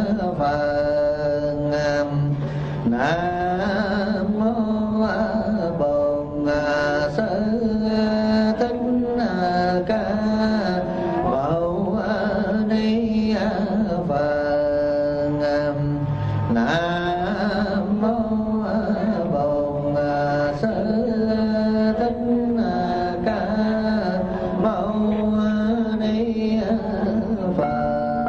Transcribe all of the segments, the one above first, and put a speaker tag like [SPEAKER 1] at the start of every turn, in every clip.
[SPEAKER 1] Phật. Nam mô Bổn Sư Thích Ca Mâu Ni Phật. Nam mô Bổn Sư Thích Ca Mâu Ni Phật.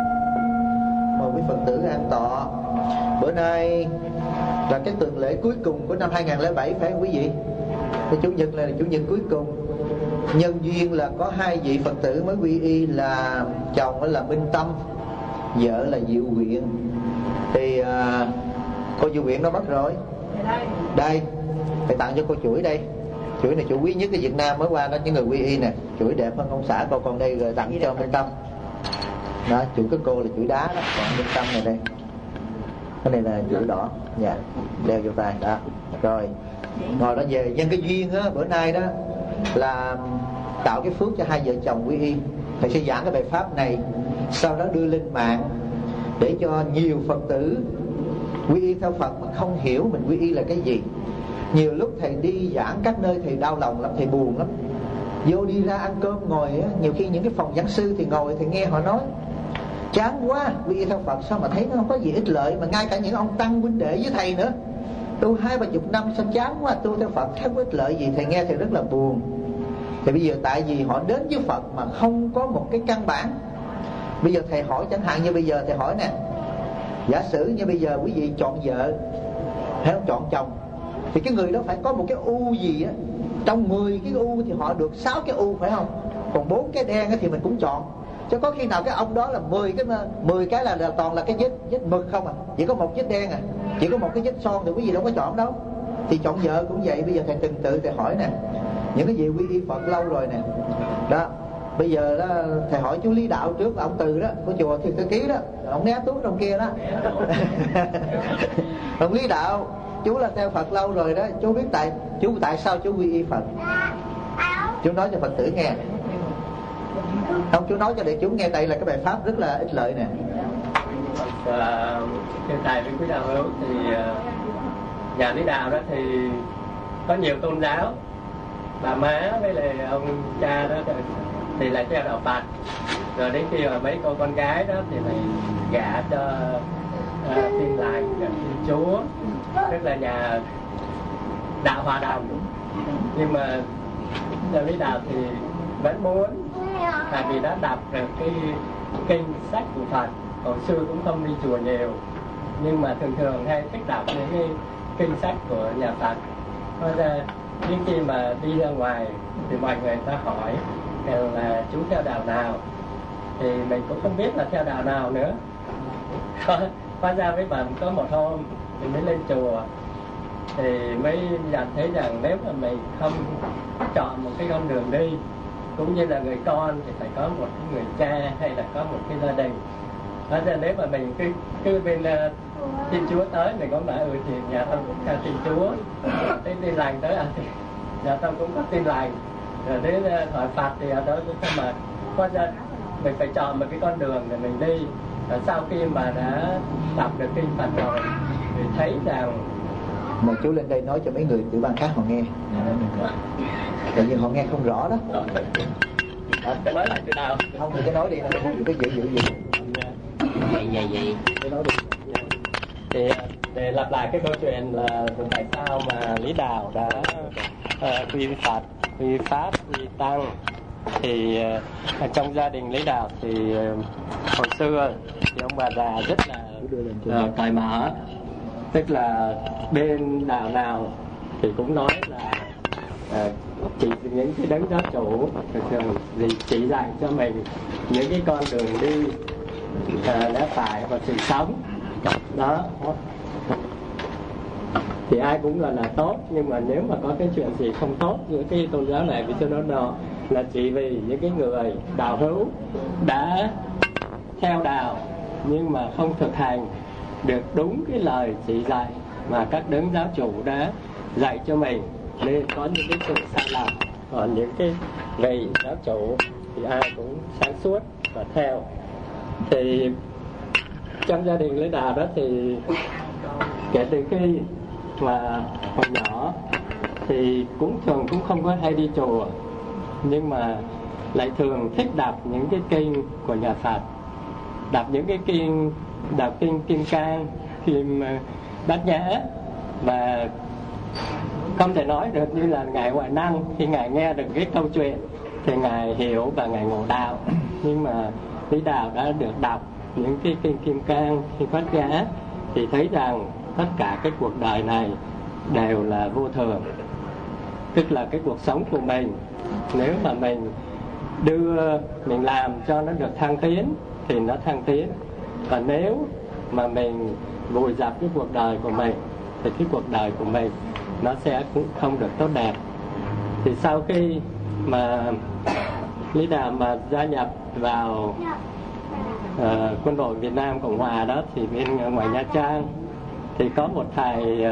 [SPEAKER 1] Mời quý Phật tử an tọa. Bữa nay là cái tuần lễ cuối cùng của năm 2007 phải không quý vị? Cái chủ nhật này là chủ nhật cuối cùng. Nhân duyên là có hai vị Phật tử mới quy y, là chồng là Minh Tâm, vợ là Diệu Nguyện. Thì cô Diệu Nguyện nó mất rồi. Đây, phải tặng cho cô chuỗi đây. Chuỗi này chuỗi quý nhất ở Việt Nam mới qua đó, những người quy y nè. Chuỗi đẹp hơn ông xã cô, còn đây rồi tặng cho Minh Tâm. Đó, chuỗi cái cô là chuỗi đá đó, còn Minh Tâm này đây. Cái này là chuỗi đỏ, dạ, đeo vô tay đó. Rồi, ngồi đó về nhân cái duyên á, bữa nay đó là tạo cái phước cho hai vợ chồng quy y. Thầy sẽ giảng cái bài pháp này, sau đó đưa lên mạng để cho nhiều Phật tử quy y theo Phật mà không hiểu mình quy y là cái gì. Nhiều lúc thầy đi giảng các nơi thầy đau lòng lắm, thầy buồn lắm. Vô đi ra ăn cơm ngồi á, nhiều khi những cái phòng giảng sư thì ngồi thì nghe họ nói chán quá, quy y theo Phật sao mà thấy nó không có gì ích lợi. Mà ngay cả những ông tăng huynh đệ với thầy nữa, tu 20-30 năm sao chán quá, tu theo Phật không có ích lợi gì. Thầy nghe thầy rất là buồn. Thì bây giờ tại vì họ đến với Phật mà không có một cái căn bản. Bây giờ thầy hỏi, chẳng hạn như bây giờ thầy hỏi nè, giả sử như bây giờ quý vị chọn vợ hay không chọn chồng, thì cái người đó phải có một cái ưu gì á. Trong 10 cái ưu thì họ được 6 cái ưu phải không? Còn 4 cái đen thì mình cũng chọn. Chứ có khi nào cái ông đó là 10 cái là toàn là cái vết mực không à, chỉ có một vết đen à, chỉ có một cái vết son thì quý vị đâu có chọn đâu. Thì chọn vợ cũng vậy. Bây giờ thầy từng tự thầy hỏi nè, những cái gì quy y Phật lâu rồi nè đó, bây giờ đó thầy hỏi chú Lý Đạo trước, là ông Từ đó của chùa Thiên Tư Ký đó, ông né túi trong kia đó. Ông Lý Đạo, chú là theo Phật lâu rồi đó, chú biết tại sao chú quy y Phật. Chú nói cho Phật tử nghe. Không, chú nói cho đại chúng nghe, đây là cái bài pháp rất là ích lợi nè.
[SPEAKER 2] Hiện tại với quý đạo hữu thì nhà Lý Đạo đó thì có nhiều tôn giáo. Bà má với lại ông cha đó thì là theo đạo Phật. Rồi đến khi mà mấy cô con gái đó thì lại gả cho Tin Lành, Tin Chúa, tức là nhà đạo Hòa Đồng. Nhưng mà nhà Lý Đạo thì vẫn muốn, tại vì đã đọc được cái kinh sách của Phật. Hồi xưa cũng không đi chùa nhiều, nhưng mà thường hay thích đọc những cái kinh sách của nhà Phật. Hóa ra đến khi mà đi ra ngoài thì mọi người ta hỏi là chú theo đạo nào, thì mình cũng không biết là theo đạo nào nữa. Hóa ra với bà có một hôm thì mới lên chùa thì mới nhận thấy rằng nếu mà mình không chọn một cái con đường đi, cũng như là người con thì phải có một cái người cha hay là có một cái gia đình. Hóa ra nếu mà mình cứ bên Thiên Chúa tới, mình cũng nói thì nhà tôi cũng theo Thiên Chúa, đến Tin Lành tới thì nhà tôi cũng có Tin Lành, rồi đến hỏi Phật thì ở đó cũng không. Mà hóa ra mình phải chọn một cái con đường để mình đi. Và sau khi mà đã đọc được kinh Phật rồi thì thấy rằng,
[SPEAKER 1] mời chú lên đây nói cho mấy người tiểu bang khác họ nghe, tại vì họ nghe không rõ đó.
[SPEAKER 2] Mới lại từ đầu
[SPEAKER 1] không thì cái nói đi, cái giữ
[SPEAKER 2] vậy cái nói đi. Thì để lặp lại cái câu chuyện là tại sao mà Lý Đạo đã quy Phật, quy Pháp, quy Tăng. Thì trong gia đình Lý Đạo thì hồi xưa thì ông bà già rất là cởi mở, tức là bên đạo nào thì cũng nói là chỉ những cái đấng giáo chủ thường chỉ dạy cho mình những cái con đường đi lẽ phải và sự sống đó. Thì ai cũng là tốt, nhưng mà nếu mà có cái chuyện gì không tốt giữa cái tôn giáo này với tôn giáo nọ là chỉ vì những cái người đạo hữu đã theo đạo nhưng mà không thực hành được đúng cái lời chỉ dạy mà các đấng giáo chủ đã dạy cho mình, nên có những cái sự sai lầm. Còn những cái vị giáo chủ thì ai cũng sáng suốt và theo. Thì Trong gia đình Lý Đạo đó thì kể từ khi mà còn nhỏ thì cũng thường cũng không có hay đi chùa, nhưng mà lại thường thích đọc những cái kinh của nhà Phật, đọc những cái kinh, đọc kinh Kim Cang, Kim Bát Nhã, và không thể nói được như là ngài ngoại năng. Khi ngài nghe được cái câu chuyện thì ngài hiểu và ngài ngộ đạo. Nhưng mà Lý Đạo đã được đọc những cái kinh Kim Cang, Kim Bát Nhã thì thấy rằng tất cả cái cuộc đời này đều là vô thường. Tức là cái cuộc sống của mình, nếu mà mình mình làm cho nó được thăng tiến thì nó thăng tiến, và nếu mà mình vùi dập cái cuộc đời của mình thì cái cuộc đời của mình nó sẽ cũng không được tốt đẹp. Thì sau khi mà Lý Đạo mà gia nhập vào quân đội Việt Nam Cộng Hòa đó, thì bên ngoài Nha Trang thì có một thầy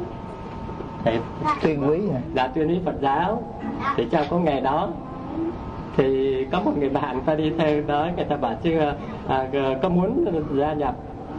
[SPEAKER 1] Tuyên quý
[SPEAKER 2] là tuyên úy Phật giáo. Thì trong có ngày đó thì có một người bạn ta đi theo đó, người ta bảo chứ có muốn gia nhập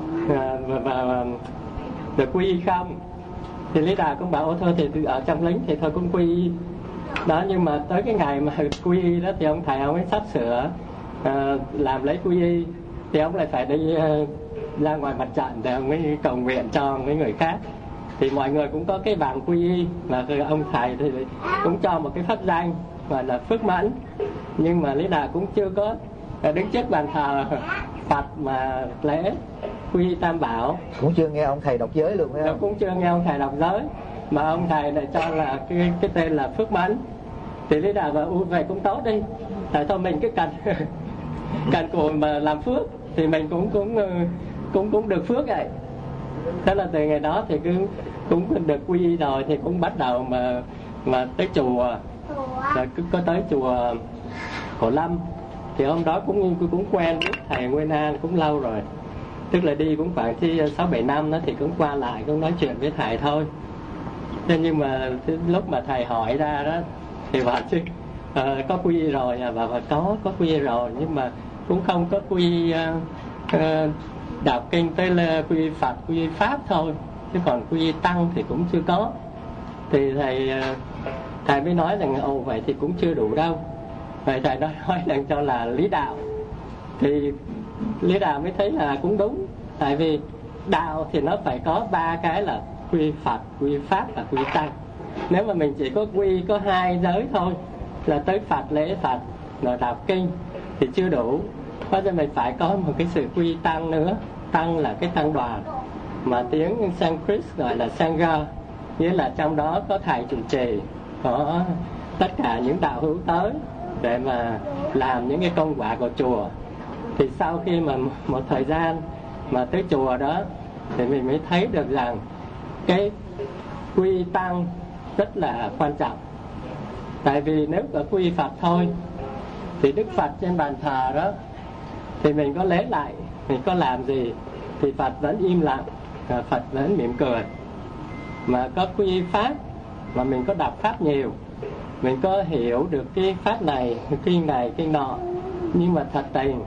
[SPEAKER 2] và được quy y không? Thì Lý Đạo cũng bảo thôi thì ở trong lính thì thôi cũng quy y đó. Nhưng mà tới cái ngày mà quy y đó thì ông thầy ông ấy sắp sửa làm lấy quy y, thì ông lại phải đi ra ngoài mặt trận để ông ấy cầu nguyện cho mấy người khác. Thì mọi người cũng có cái bảng quy y, và ông thầy thì cũng cho một cái pháp danh gọi là Phước Mẫn. Nhưng mà Lý Đạo cũng chưa có đứng trước bàn thờ Phật mà lễ quy y Tam Bảo,
[SPEAKER 1] cũng chưa nghe ông thầy đọc giới luôn phải không?
[SPEAKER 2] Cũng chưa nghe ông thầy đọc giới, mà ông thầy lại cho là cái tên là Phước Mẫn. Thì Lý Đạo bảo vậy cũng tốt đi, tại thôi mình cứ cần cù mà làm phước thì mình cũng được phước vậy. Thế là từ ngày đó thì cũng được quy y rồi, thì cũng bắt đầu mà tới chùa, rồi cứ có tới chùa Cổ Lâm. Thì hôm đó cũng quen với thầy Nguyên An cũng lâu rồi, tức là đi cũng khoảng 6-7 năm đó, thì cũng qua lại cũng nói chuyện với thầy thôi. Thế nhưng mà lúc mà thầy hỏi ra đó thì bảo chứ có quy y rồi à? Và có quy y rồi, nhưng mà cũng không có quy đọc kinh tới là quy y Phật, quy y Pháp thôi, chứ còn quy y Tăng thì cũng chưa có. Thì thầy mới nói rằng vậy thì cũng chưa đủ đâu. Vậy thầy nói rằng cho là Lý Đạo. Thì Lý Đạo mới thấy là cũng đúng, tại vì đạo thì nó phải có 3 cái là quy Phật, quy Pháp và quy Tăng. Nếu mà mình chỉ có quy có 2 giới thôi, là tới Phật, lễ Phật rồi đọc kinh thì chưa đủ. Có cho mình phải có một cái sự quy Tăng nữa. Tăng là cái tăng đoàn, mà tiếng Sanskrit gọi là Sangha, nghĩa là trong đó có thầy trụ trì, có tất cả những đạo hữu tới để mà làm những cái công quả của chùa. Thì sau khi mà một thời gian mà tới chùa đó thì mình mới thấy được rằng cái quy Tăng rất là quan trọng. Tại vì nếu có quy Phật thôi thì Đức Phật trên bàn thờ đó thì mình có lễ lại, mình có làm gì thì Phật vẫn im lặng, Phật vẫn mỉm cười. Mà có quy Pháp mà mình có đọc Pháp nhiều, mình có hiểu được cái Pháp này, kinh này, kinh nọ, nhưng mà thật tình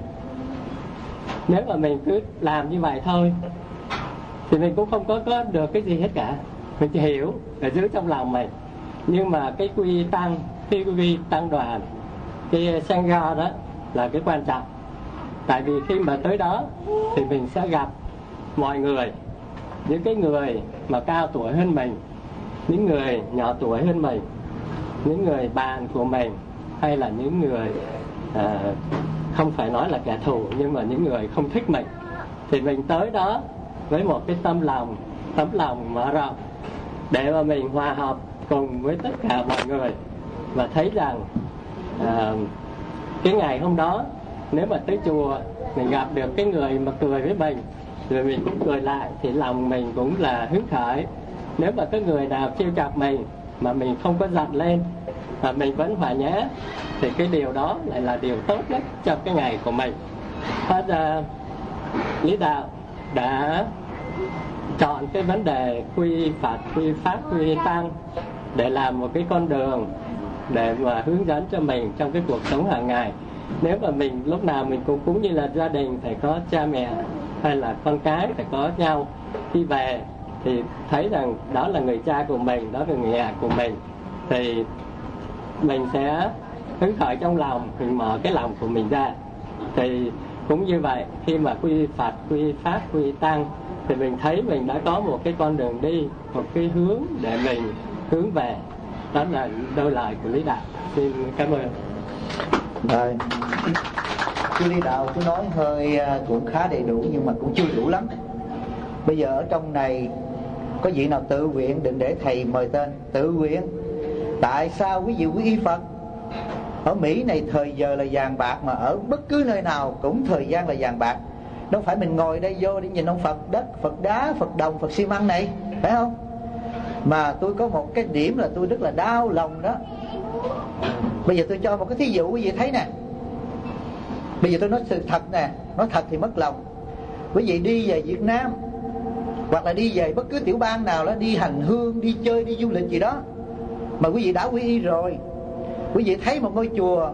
[SPEAKER 2] nếu mà mình cứ làm như vậy thôi thì mình cũng không có được cái gì hết cả. Mình chỉ hiểu để giữ trong lòng mình. Nhưng mà cái quy Tăng, cái quy Tăng đoàn, cái Sangha đó là cái quan trọng. Tại vì khi mà tới đó thì mình sẽ gặp mọi người, những cái người mà cao tuổi hơn mình, những người nhỏ tuổi hơn mình, những người bạn của mình, hay là những người không phải nói là kẻ thù, nhưng mà những người không thích mình. Thì mình tới đó với một cái tấm lòng mở rộng để mà mình hòa hợp cùng với tất cả mọi người, và thấy rằng cái ngày hôm đó nếu mà tới chùa mình gặp được cái người mà cười với mình, rồi mình cũng cười lại, thì lòng mình cũng là hứng khởi. Nếu mà có người nào trêu chọc mình mà mình không có giận lên mà mình vẫn hòa nhã, thì cái điều đó lại là điều tốt nhất cho cái ngày của mình. Thật ra Lý Đạo đã chọn cái vấn đề quy Phật, quy Pháp, quy Tăng để làm một cái con đường để mà hướng dẫn cho mình trong cái cuộc sống hàng ngày. Nếu mà mình lúc nào mình cũng như là gia đình phải có cha mẹ hay là con cái phải có nhau. Khi về thì thấy rằng đó là người cha của mình, đó là người nhà của mình, thì mình sẽ hứng khởi trong lòng, mình mở cái lòng của mình ra. Thì cũng như vậy, khi mà quy Phật, quy Pháp, quy Tăng thì mình thấy mình đã có một cái con đường đi, một cái hướng để mình hướng về. Đó là đôi lời của Lý Đạo. Xin cảm ơn.
[SPEAKER 1] Rồi, chú Lý Đạo chú nói hơi cũng khá đầy đủ nhưng mà cũng chưa đủ lắm. Bây giờ ở trong này có vị nào tự nguyện, đừng để thầy mời tên, tự nguyện. Tại sao quý vị quý y Phật? Ở Mỹ này thời giờ là vàng bạc, mà ở bất cứ nơi nào cũng thời gian là vàng bạc. Đâu phải mình ngồi đây vô để nhìn ông Phật đất, Phật đá, Phật đồng, Phật xi măng này, phải không? Mà tôi có một cái điểm là tôi rất là đau lòng đó. Bây giờ tôi cho một cái thí dụ quý vị thấy nè. Bây giờ tôi nói sự thật nè, nói thật thì mất lòng. Quý vị đi về Việt Nam hoặc là đi về bất cứ tiểu bang nào đó, đi hành hương, đi chơi, đi du lịch gì đó, mà quý vị đã quy y rồi, quý vị thấy một ngôi chùa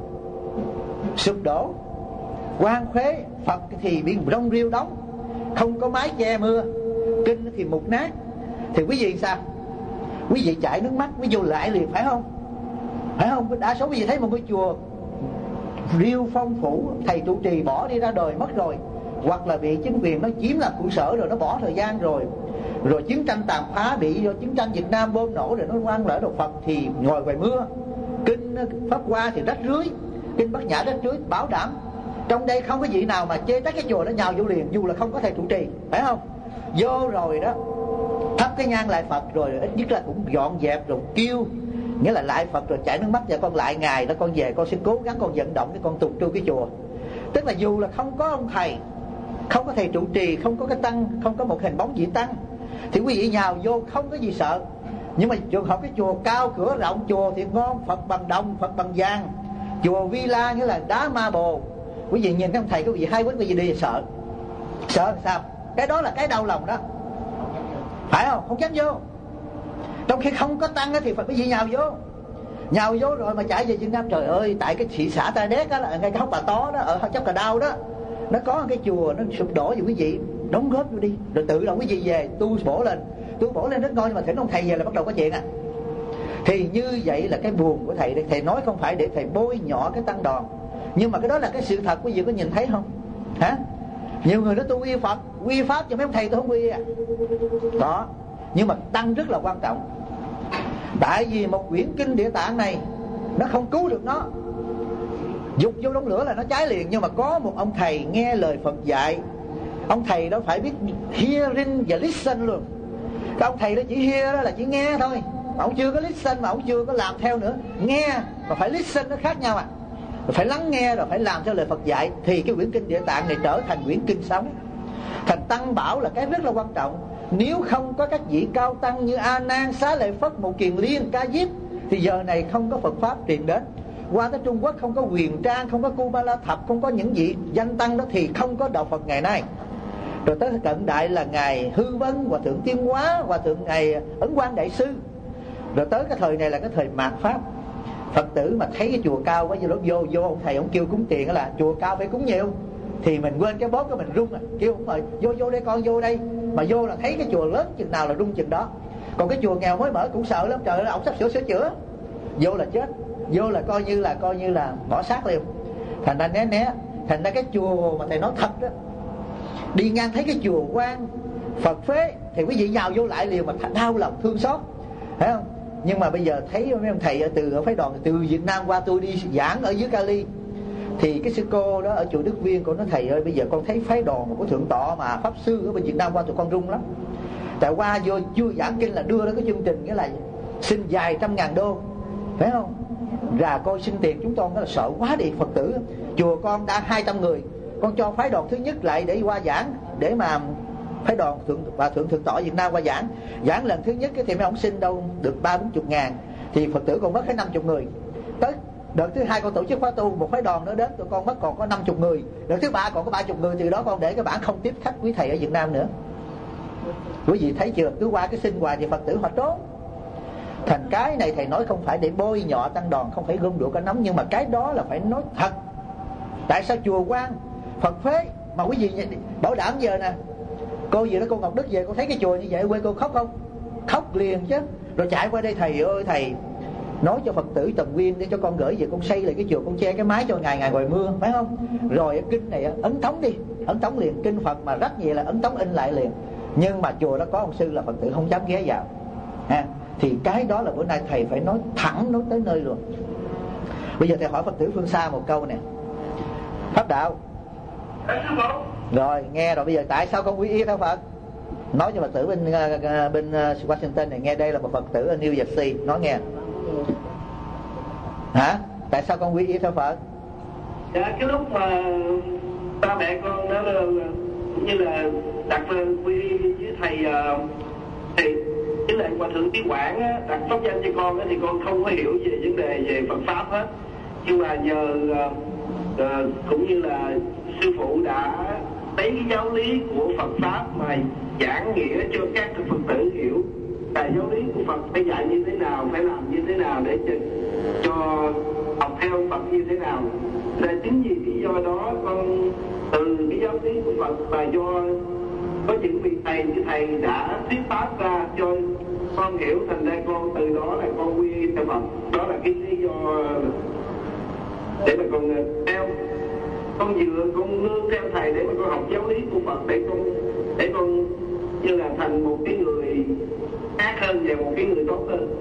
[SPEAKER 1] sụp đổ, quan khế, Phật thì bị rong riêu đóng, không có mái che mưa, kinh thì mục nát, thì quý vị sao? Quý vị chảy nước mắt, quý vị vô lại liền, phải không? Phải không? Đa số quý vị thấy một ngôi chùa riêu phong phủ, thầy trụ trì bỏ đi ra đời mất rồi, hoặc là bị chính quyền nó chiếm làm trụ sở rồi, nó bỏ thời gian rồi, rồi chiến tranh tàn phá, bị do chiến tranh Việt Nam bom nổ rồi nó ngoan lỡ đồ Phật thì ngồi ngoài mưa, kinh Pháp Hoa thì rách rưới, kinh Bát Nhã rách rưới. Bảo đảm trong đây không có vị nào mà chê trách cái chùa nó nhào vô liền, dù là không có thầy trụ trì, phải không? Vô rồi đó, thắp cái nhang lại Phật rồi ít nhất là cũng dọn dẹp rồi kêu, nghĩa là lại Phật rồi chảy nước mắt, và con lại ngài đó, con về con sẽ cố gắng con vận động để con tụt tru cái chùa. Tức là dù là không có ông thầy, không có thầy trụ trì, không có cái tăng, không có một hình bóng vị tăng, thì quý vị nhào vô không có gì sợ. Nhưng mà trường hợp cái chùa cao cửa rộng, chùa thì ngon, Phật bằng đồng, Phật bằng vàng, chùa villa nghĩa là đá ma bồ, quý vị nhìn cái ông thầy quý vị hai quýnh quý vị đi sợ. Sợ sao? Cái đó là cái đau lòng đó, phải không? Không dám vô. Trong khi không có tăng thì phải quý vị nhào vô rồi mà chạy về Việt Nam. Trời ơi, tại cái thị xã Ta Đéc đó, là ngay cái Hốc Bà Tó đó, ở Chốc Cà Đau đó, nó có cái chùa nó sụp đổ, thì quý vị đóng góp vô đi, rồi tự động quý vị về tu bổ lên rất ngon. Nhưng mà thỉnh ông thầy về là bắt đầu có chuyện à. Thì như vậy là cái buồn của thầy đây. Thầy nói không phải để thầy bôi nhọ cái tăng đoàn, nhưng mà cái đó là cái sự thật. Quý vị có nhìn thấy không hả? Nhiều người nói tôi quy Phật, quy Pháp, cho mấy ông thầy tôi không quy à. Đó, nhưng mà tăng rất là quan trọng. Tại vì một quyển kinh Địa Tạng này nó không cứu được nó, dục vô đống lửa là nó cháy liền. Nhưng mà có một ông thầy nghe lời Phật dạy, ông thầy đó phải biết hearing và listen luôn. Cái ông thầy đó chỉ hear đó là chỉ nghe thôi, mà ông chưa có listen, mà ông chưa có làm theo nữa. Nghe mà phải listen nó khác nhau à. Phải lắng nghe rồi phải làm theo lời Phật dạy, thì cái quyển kinh Địa Tạng này trở thành quyển kinh sống. Thành Tăng Bảo là cái rất là quan trọng. Nếu không có các vị cao tăng như A Nan, Xá Lợi Phất, Một Kiền Liên, Ca Diếp, thì giờ này không có Phật pháp truyền đến. Qua tới Trung Quốc không có Huyền Trang, không có Cú Ba La Thập, không có những vị danh tăng đó thì không có đạo Phật ngày nay. Rồi tới cận đại là ngài Hư Vân, Hòa thượng Tiên Hóa, Hòa thượng ngài Ấn Quang Đại Sư. Rồi tới cái thời này là cái thời mạt pháp. Phật tử mà thấy cái chùa cao quá, vô ông thầy ông kêu cúng tiền là chùa cao phải cúng nhiều, thì mình quên cái bóp của mình rung à. Kêu ông mời vô đây con, vô đây. Mà vô là thấy cái chùa lớn chừng nào là rung chừng đó. Còn cái chùa nghèo mới mở cũng sợ lắm. Trời ơi, ông sắp sửa chữa, vô là chết, vô là coi như là bỏ xác liền. Thành ra né. Thành ra cái chùa mà thầy nói thật đó, đi ngang thấy cái chùa quan Phật phế thì quý vị nhào vô lại liền, mà đau lòng thương xót, thấy không? Nhưng mà bây giờ thấy mấy ông thầy ở phái đoàn từ Việt Nam qua, tôi đi giảng ở dưới Cali, thì cái sư cô đó ở chùa Đức Viên, cô nói thầy ơi, bây giờ con thấy phái đoàn của thượng tọa mà pháp sư ở bên Việt Nam qua tụi con rung lắm. Tại qua vô chưa giảng kinh là đưa ra cái chương trình nghĩa là xin vài trăm ngàn đô, phải không? Ra coi xin tiền chúng con, đó là sợ quá đi. Phật tử chùa con đã 200 người, con cho phái đoàn thứ nhất lại để qua giảng, để mà phái đoàn thượng tọa Việt Nam qua giảng lần thứ nhất thì mấy ông xin đâu được 30-40 ngàn, thì Phật tử còn mất hết 50 người. Tới đợt thứ hai con tổ chức khóa tu, một phái đoàn nữa đến, tụi con mất còn có 50 người. Đợt thứ ba còn có 30 người, từ đó con để cái bản không tiếp khách quý thầy ở Việt Nam nữa. Quý vị thấy chưa? Cứ qua cái xin hoài thì Phật tử họ trốn. Thành cái này thầy nói không phải để bôi nhọ tăng đoàn, không phải gom đũa cả nắm, nhưng mà cái đó là phải nói thật. Tại sao chùa quan Phật phế Mà quý vị bảo đảm giờ nè, cô về đó, cô Ngọc Đức về, cô thấy cái chùa như vậy quê cô khóc không? Khóc liền chứ. Rồi chạy qua đây, thầy ơi thầy, nói cho Phật tử Tần Nguyên để cho con gửi về, con xây lại cái chùa, con che cái mái cho ngày ngoài mưa, phải không? Rồi kinh này ấn tống đi, ấn tống liền. Kinh Phật mà rất nhiều là ấn tống in lại liền. Nhưng mà chùa đó có ông sư là Phật tử không dám ghé vào ha. Thì cái đó là bữa nay thầy phải nói thẳng, nói tới nơi luôn. Bây giờ thầy hỏi Phật tử phương xa một câu nè. Pháp đạo rồi nghe rồi, bây giờ tại sao con quy y theo Phật? Nói cho Phật tử bên Washington này nghe, đây là một Phật tử ở New Jersey, nói nghe. Hả? Tại sao con quy y theo Phật?
[SPEAKER 3] Dạ, cái lúc mà ba mẹ con đó như là đặt quy y với thầy với lại Hòa thượng Trí Quảng á, đặt pháp danh cho con á, thì con không có hiểu về vấn đề về Phật pháp hết. Nhưng mà nhờ cũng như là sư phụ đã lấy cái giáo lý của Phật pháp mà giảng nghĩa cho các Phật tử hiểu là giáo lý của Phật phải dạy như thế nào, phải làm như thế nào để cho học theo Phật như thế nào. Là chính vì lý do đó con từ cái giáo lý của Phật và do có những vị thầy như thầy đã thuyết pháp ra cho con hiểu, thành ra con từ đó là con quy y theo Phật. Đó là cái lý do để mà con theo, con nương theo thầy để mà con học giáo lý của Phật, để con như là thành một cái người khác hơn và một cái người tốt hơn.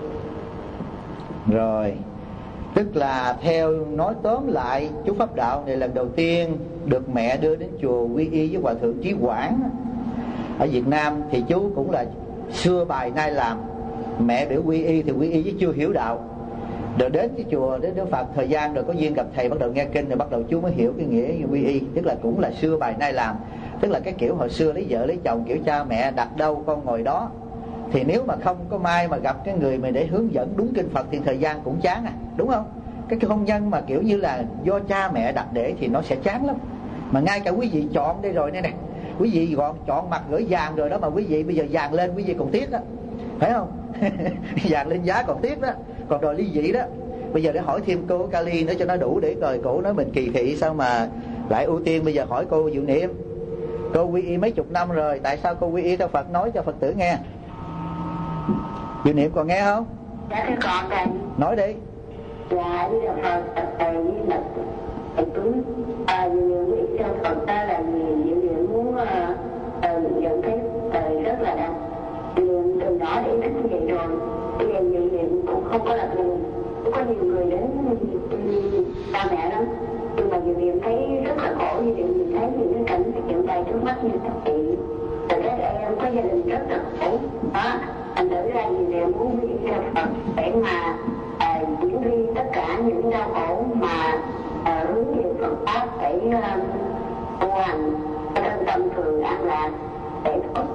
[SPEAKER 1] Rồi, tức là theo nói tóm lại, chú Pháp Đạo này lần đầu tiên được mẹ đưa đến chùa quy y với Hòa thượng Trí Quảng ở Việt Nam. Thì chú cũng là xưa bài nay làm, mẹ biểu quy y thì quy y với chưa hiểu đạo. Rồi đến cái chùa, đến Đức Phật thời gian rồi có duyên gặp thầy, bắt đầu nghe kinh, rồi bắt đầu chú mới hiểu cái nghĩa quy y. Tức là cũng là xưa bài nay làm. Tức là cái kiểu hồi xưa lấy vợ lấy chồng, kiểu cha mẹ đặt đâu con ngồi đó. Thì nếu mà không có may mà gặp cái người mà để hướng dẫn đúng kinh Phật thì thời gian cũng chán đúng không? Cái hôn nhân mà kiểu như là do cha mẹ đặt để thì nó sẽ chán lắm. Mà ngay cả quý vị chọn đây rồi nè, quý vị chọn mặt gửi vàng rồi đó, mà quý vị bây giờ vàng lên quý vị còn tiếc đó, phải không? Vàng lên giá còn tiếc đó, còn đòi ly dị đó. Bây giờ để hỏi thêm cô Kali nữa cho nó đủ, để rồi cổ nói mình kỳ thị sao mà lại ưu tiên. Bây giờ hỏi cô Diệu Niệm, cô quy y mấy chục năm rồi, tại sao cô quy y theo Phật, nói cho Phật tử nghe. Diệu Niệm còn nghe không?
[SPEAKER 4] Dạ thưa con đây.
[SPEAKER 1] Nói đi.
[SPEAKER 4] Dạ bây giờ Phật thầy với thầy cũng nhiều người theo Phật ta là nhiều người muốn nhận thấy thầy rất là đau. Từ nhỏ để thích như vậy rồi, bây giờ nhiều người cũng không có là thường. Có nhiều người đến cha mẹ lắm, nhưng mà nhiều người thấy rất là khổ, như vậy mình thấy những cái cảnh hiện tại trước mắt như thật chị. Từ các em có gia đình rất là khổ đó, thành thử ra nhiều người muốn đi theo Phật để mà chuyển đi tất cả những đau khổ mà hướng về Phật pháp để tu hành trong tâm thường an lạc để thoát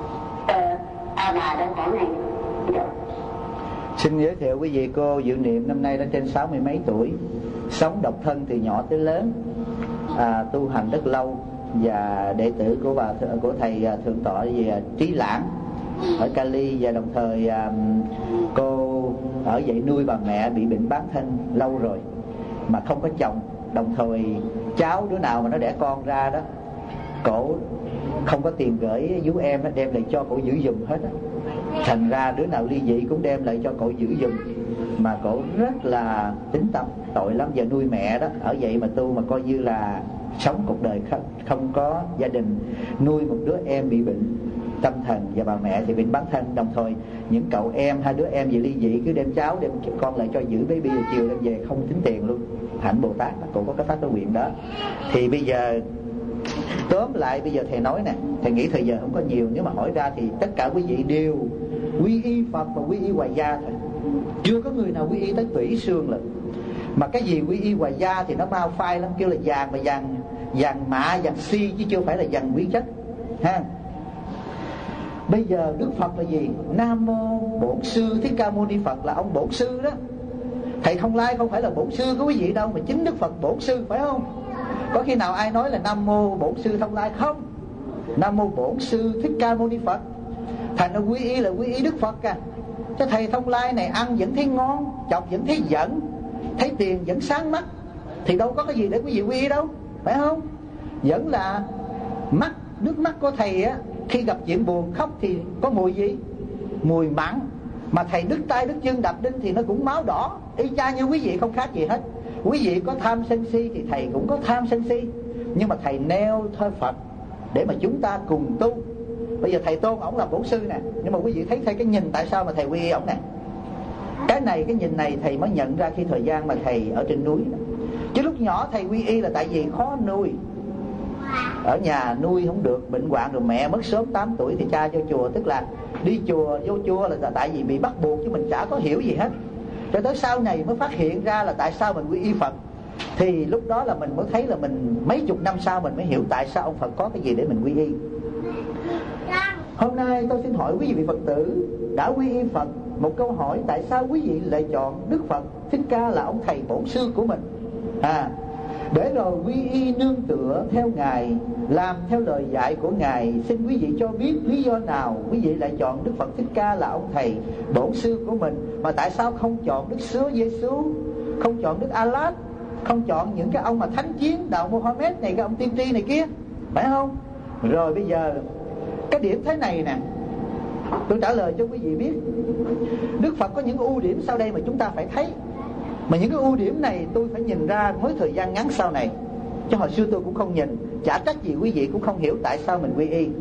[SPEAKER 4] bà đau khổ này.
[SPEAKER 1] Xin giới thiệu quý vị, cô Diệu Niệm năm nay đã trên 60 mấy tuổi, sống độc thân từ nhỏ tới lớn, tu hành rất lâu, và đệ tử của thầy thượng tọa về Trí Lãng ở Cali. Và đồng thời cô ở vậy nuôi bà mẹ bị bệnh bán thân lâu rồi mà không có chồng. Đồng thời cháu đứa nào mà nó đẻ con ra đó, cổ không có tiền gửi vú em, nó đem lại cho cổ giữ giùm hết á. Thành ra đứa nào ly dị cũng đem lại cho cổ giữ giùm, mà cổ rất là tín tâm, tội lắm. Giờ nuôi mẹ đó, ở vậy mà tu mà coi như là sống cuộc đời không có gia đình, nuôi một đứa em bị bệnh tâm thần và bà mẹ thì bệnh bán thân. Đồng thời những cậu em, hai đứa em về ly dị cứ đem cháu đem con lại cho giữ baby, chiều đem về không tính tiền luôn. Hạnh Bồ Tát cô có cái phát cái nguyện đó. Thì bây giờ tóm lại, bây giờ thầy nói nè, thầy nghĩ thời giờ không có nhiều, nếu mà hỏi ra thì tất cả quý vị đều quy y Phật và quy y Hoài Gia thôi. Chưa có người nào quy y tới tủy xương lận. Mà cái gì quy y Hoài Gia thì nó mau phai lắm, kêu là vàng mà vàng mạ, vàng si chứ chưa phải là vàng quý chất ha. Bây giờ Đức Phật là gì? Nam Mô Bổn Sư Thích Ca Mâu Ni Phật là ông Bổn Sư đó. Thầy Thông Lai không phải là Bổn Sư của quý vị đâu, mà chính Đức Phật Bổn Sư, phải không? Có khi nào ai nói là Nam Mô Bổn Sư Thông Lai không? Nam Mô Bổn Sư Thích Ca Mâu Ni Phật. Thành ra quy y là quy y Đức Phật à. Chứ thầy Thông Lai này ăn vẫn thấy ngon, chọc vẫn thấy giận, thấy tiền vẫn sáng mắt, thì đâu có cái gì để quý vị quy y đâu, phải không? Vẫn là nước mắt của thầy á, khi gặp chuyện buồn khóc thì có mùi gì? Mùi mặn. Mà thầy đứt tay đứt chân đập đinh thì nó cũng máu đỏ, y chang như quý vị, không khác gì hết. Quý vị có tham sân si thì thầy cũng có tham sân si, nhưng mà thầy neo thơ Phật để mà chúng ta cùng tu. Bây giờ thầy tôn ổng là bổn sư nè, nhưng mà quý vị thấy cái nhìn tại sao mà thầy quy y ổng nè. Cái nhìn này thầy mới nhận ra khi thời gian mà thầy ở trên núi đó. Chứ lúc nhỏ thầy quy y là tại vì khó nuôi, ở nhà nuôi không được, bệnh hoạn rồi mẹ mất sớm 8 tuổi thì cha cho chùa. Tức là đi chùa, vô chùa là tại vì bị bắt buộc, chứ mình chả có hiểu gì hết. Cho tới sau này mới phát hiện ra là tại sao mình quy y Phật. Thì lúc đó là mình mới thấy là mình mấy chục năm sau mình mới hiểu tại sao ông Phật có cái gì để mình quy y. Hôm nay tôi xin hỏi quý vị Phật tử đã quy y Phật một câu hỏi: tại sao quý vị lại chọn Đức Phật Thích Ca là ông thầy bổn sư của mình? Để rồi quy y nương tựa theo Ngài, làm theo lời dạy của Ngài. Xin quý vị cho biết lý do nào quý vị lại chọn Đức Phật Thích Ca là ông thầy bổn sư của mình, mà tại sao không chọn Đức Chúa Giêsu, không chọn Đức A-lát, không chọn những cái ông mà thánh chiến đạo Mohammed này, cái ông tiên tri này kia, phải không? Rồi bây giờ cái điểm thế này nè, tôi trả lời cho quý vị biết. Đức Phật có những ưu điểm sau đây mà chúng ta phải thấy, mà những cái ưu điểm này tôi phải nhìn ra với thời gian ngắn sau này, chứ hồi xưa tôi cũng không nhìn. Chả trách gì quý vị cũng không hiểu tại sao mình quy y.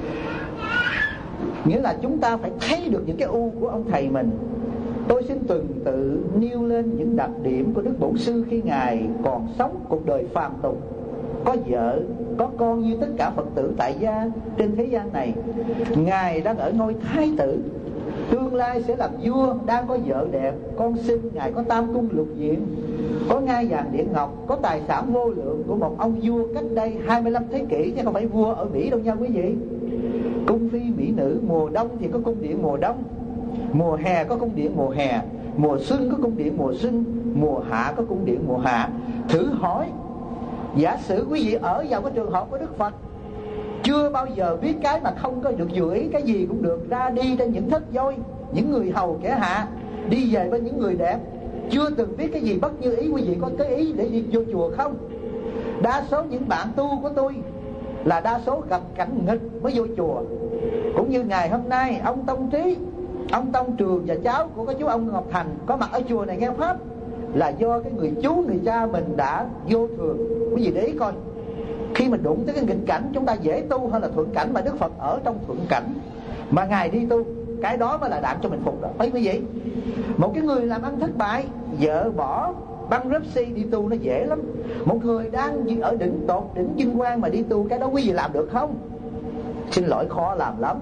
[SPEAKER 1] Nghĩa là chúng ta phải thấy được những cái ưu của ông thầy mình. Tôi xin tuần tự nêu lên những đặc điểm của Đức Bổn Sư khi Ngài còn sống cuộc đời phàm tục, có vợ, có con như tất cả Phật tử tại gia trên thế gian này. Ngài đang ở ngôi thái tử, tương lai sẽ làm vua, đang có vợ đẹp, con xinh. Ngài có tam cung lục viện, có ngai vàng điện ngọc, có tài sản vô lượng của một ông vua cách đây 25 thế kỷ, chứ không phải vua ở Mỹ đâu nha quý vị. Cung phi mỹ nữ, mùa đông thì có cung điện mùa đông, mùa hè có cung điện mùa hè, mùa xuân có cung điện mùa xuân, mùa hạ có cung điện mùa hạ. Thử hỏi, giả sử quý vị ở vào cái trường hợp của Đức Phật, chưa bao giờ biết cái mà không có được dự ý, cái gì cũng được, ra đi trên những thất voi, những người hầu kẻ hạ, đi về bên những người đẹp, chưa từng biết cái gì bất như ý, quý vị có cái ý để đi vô chùa không? Đa số những bạn tu của tôi là đa số gặp cảnh nghịch mới vô chùa. Cũng như ngày hôm nay ông Tông Trí, ông Tông Trường và cháu của cái chú ông Ngọc Thành có mặt ở chùa này nghe pháp, là do cái người chú, người cha mình đã vô thường. Quý vị để ý coi, khi mình đụng tới cái nghịch cảnh, chúng ta dễ tu hơn là thuận cảnh, mà Đức Phật ở trong thuận cảnh mà Ngài đi tu, cái đó mới là đạm cho mình phục đó, thấy quý vị. Một cái người làm ăn thất bại, vợ bỏ, bankruptcy, đi tu nó dễ lắm. Một người đang ở đỉnh tột, đỉnh vinh quang mà đi tu, cái đó quý vị làm được không? Xin lỗi, khó làm lắm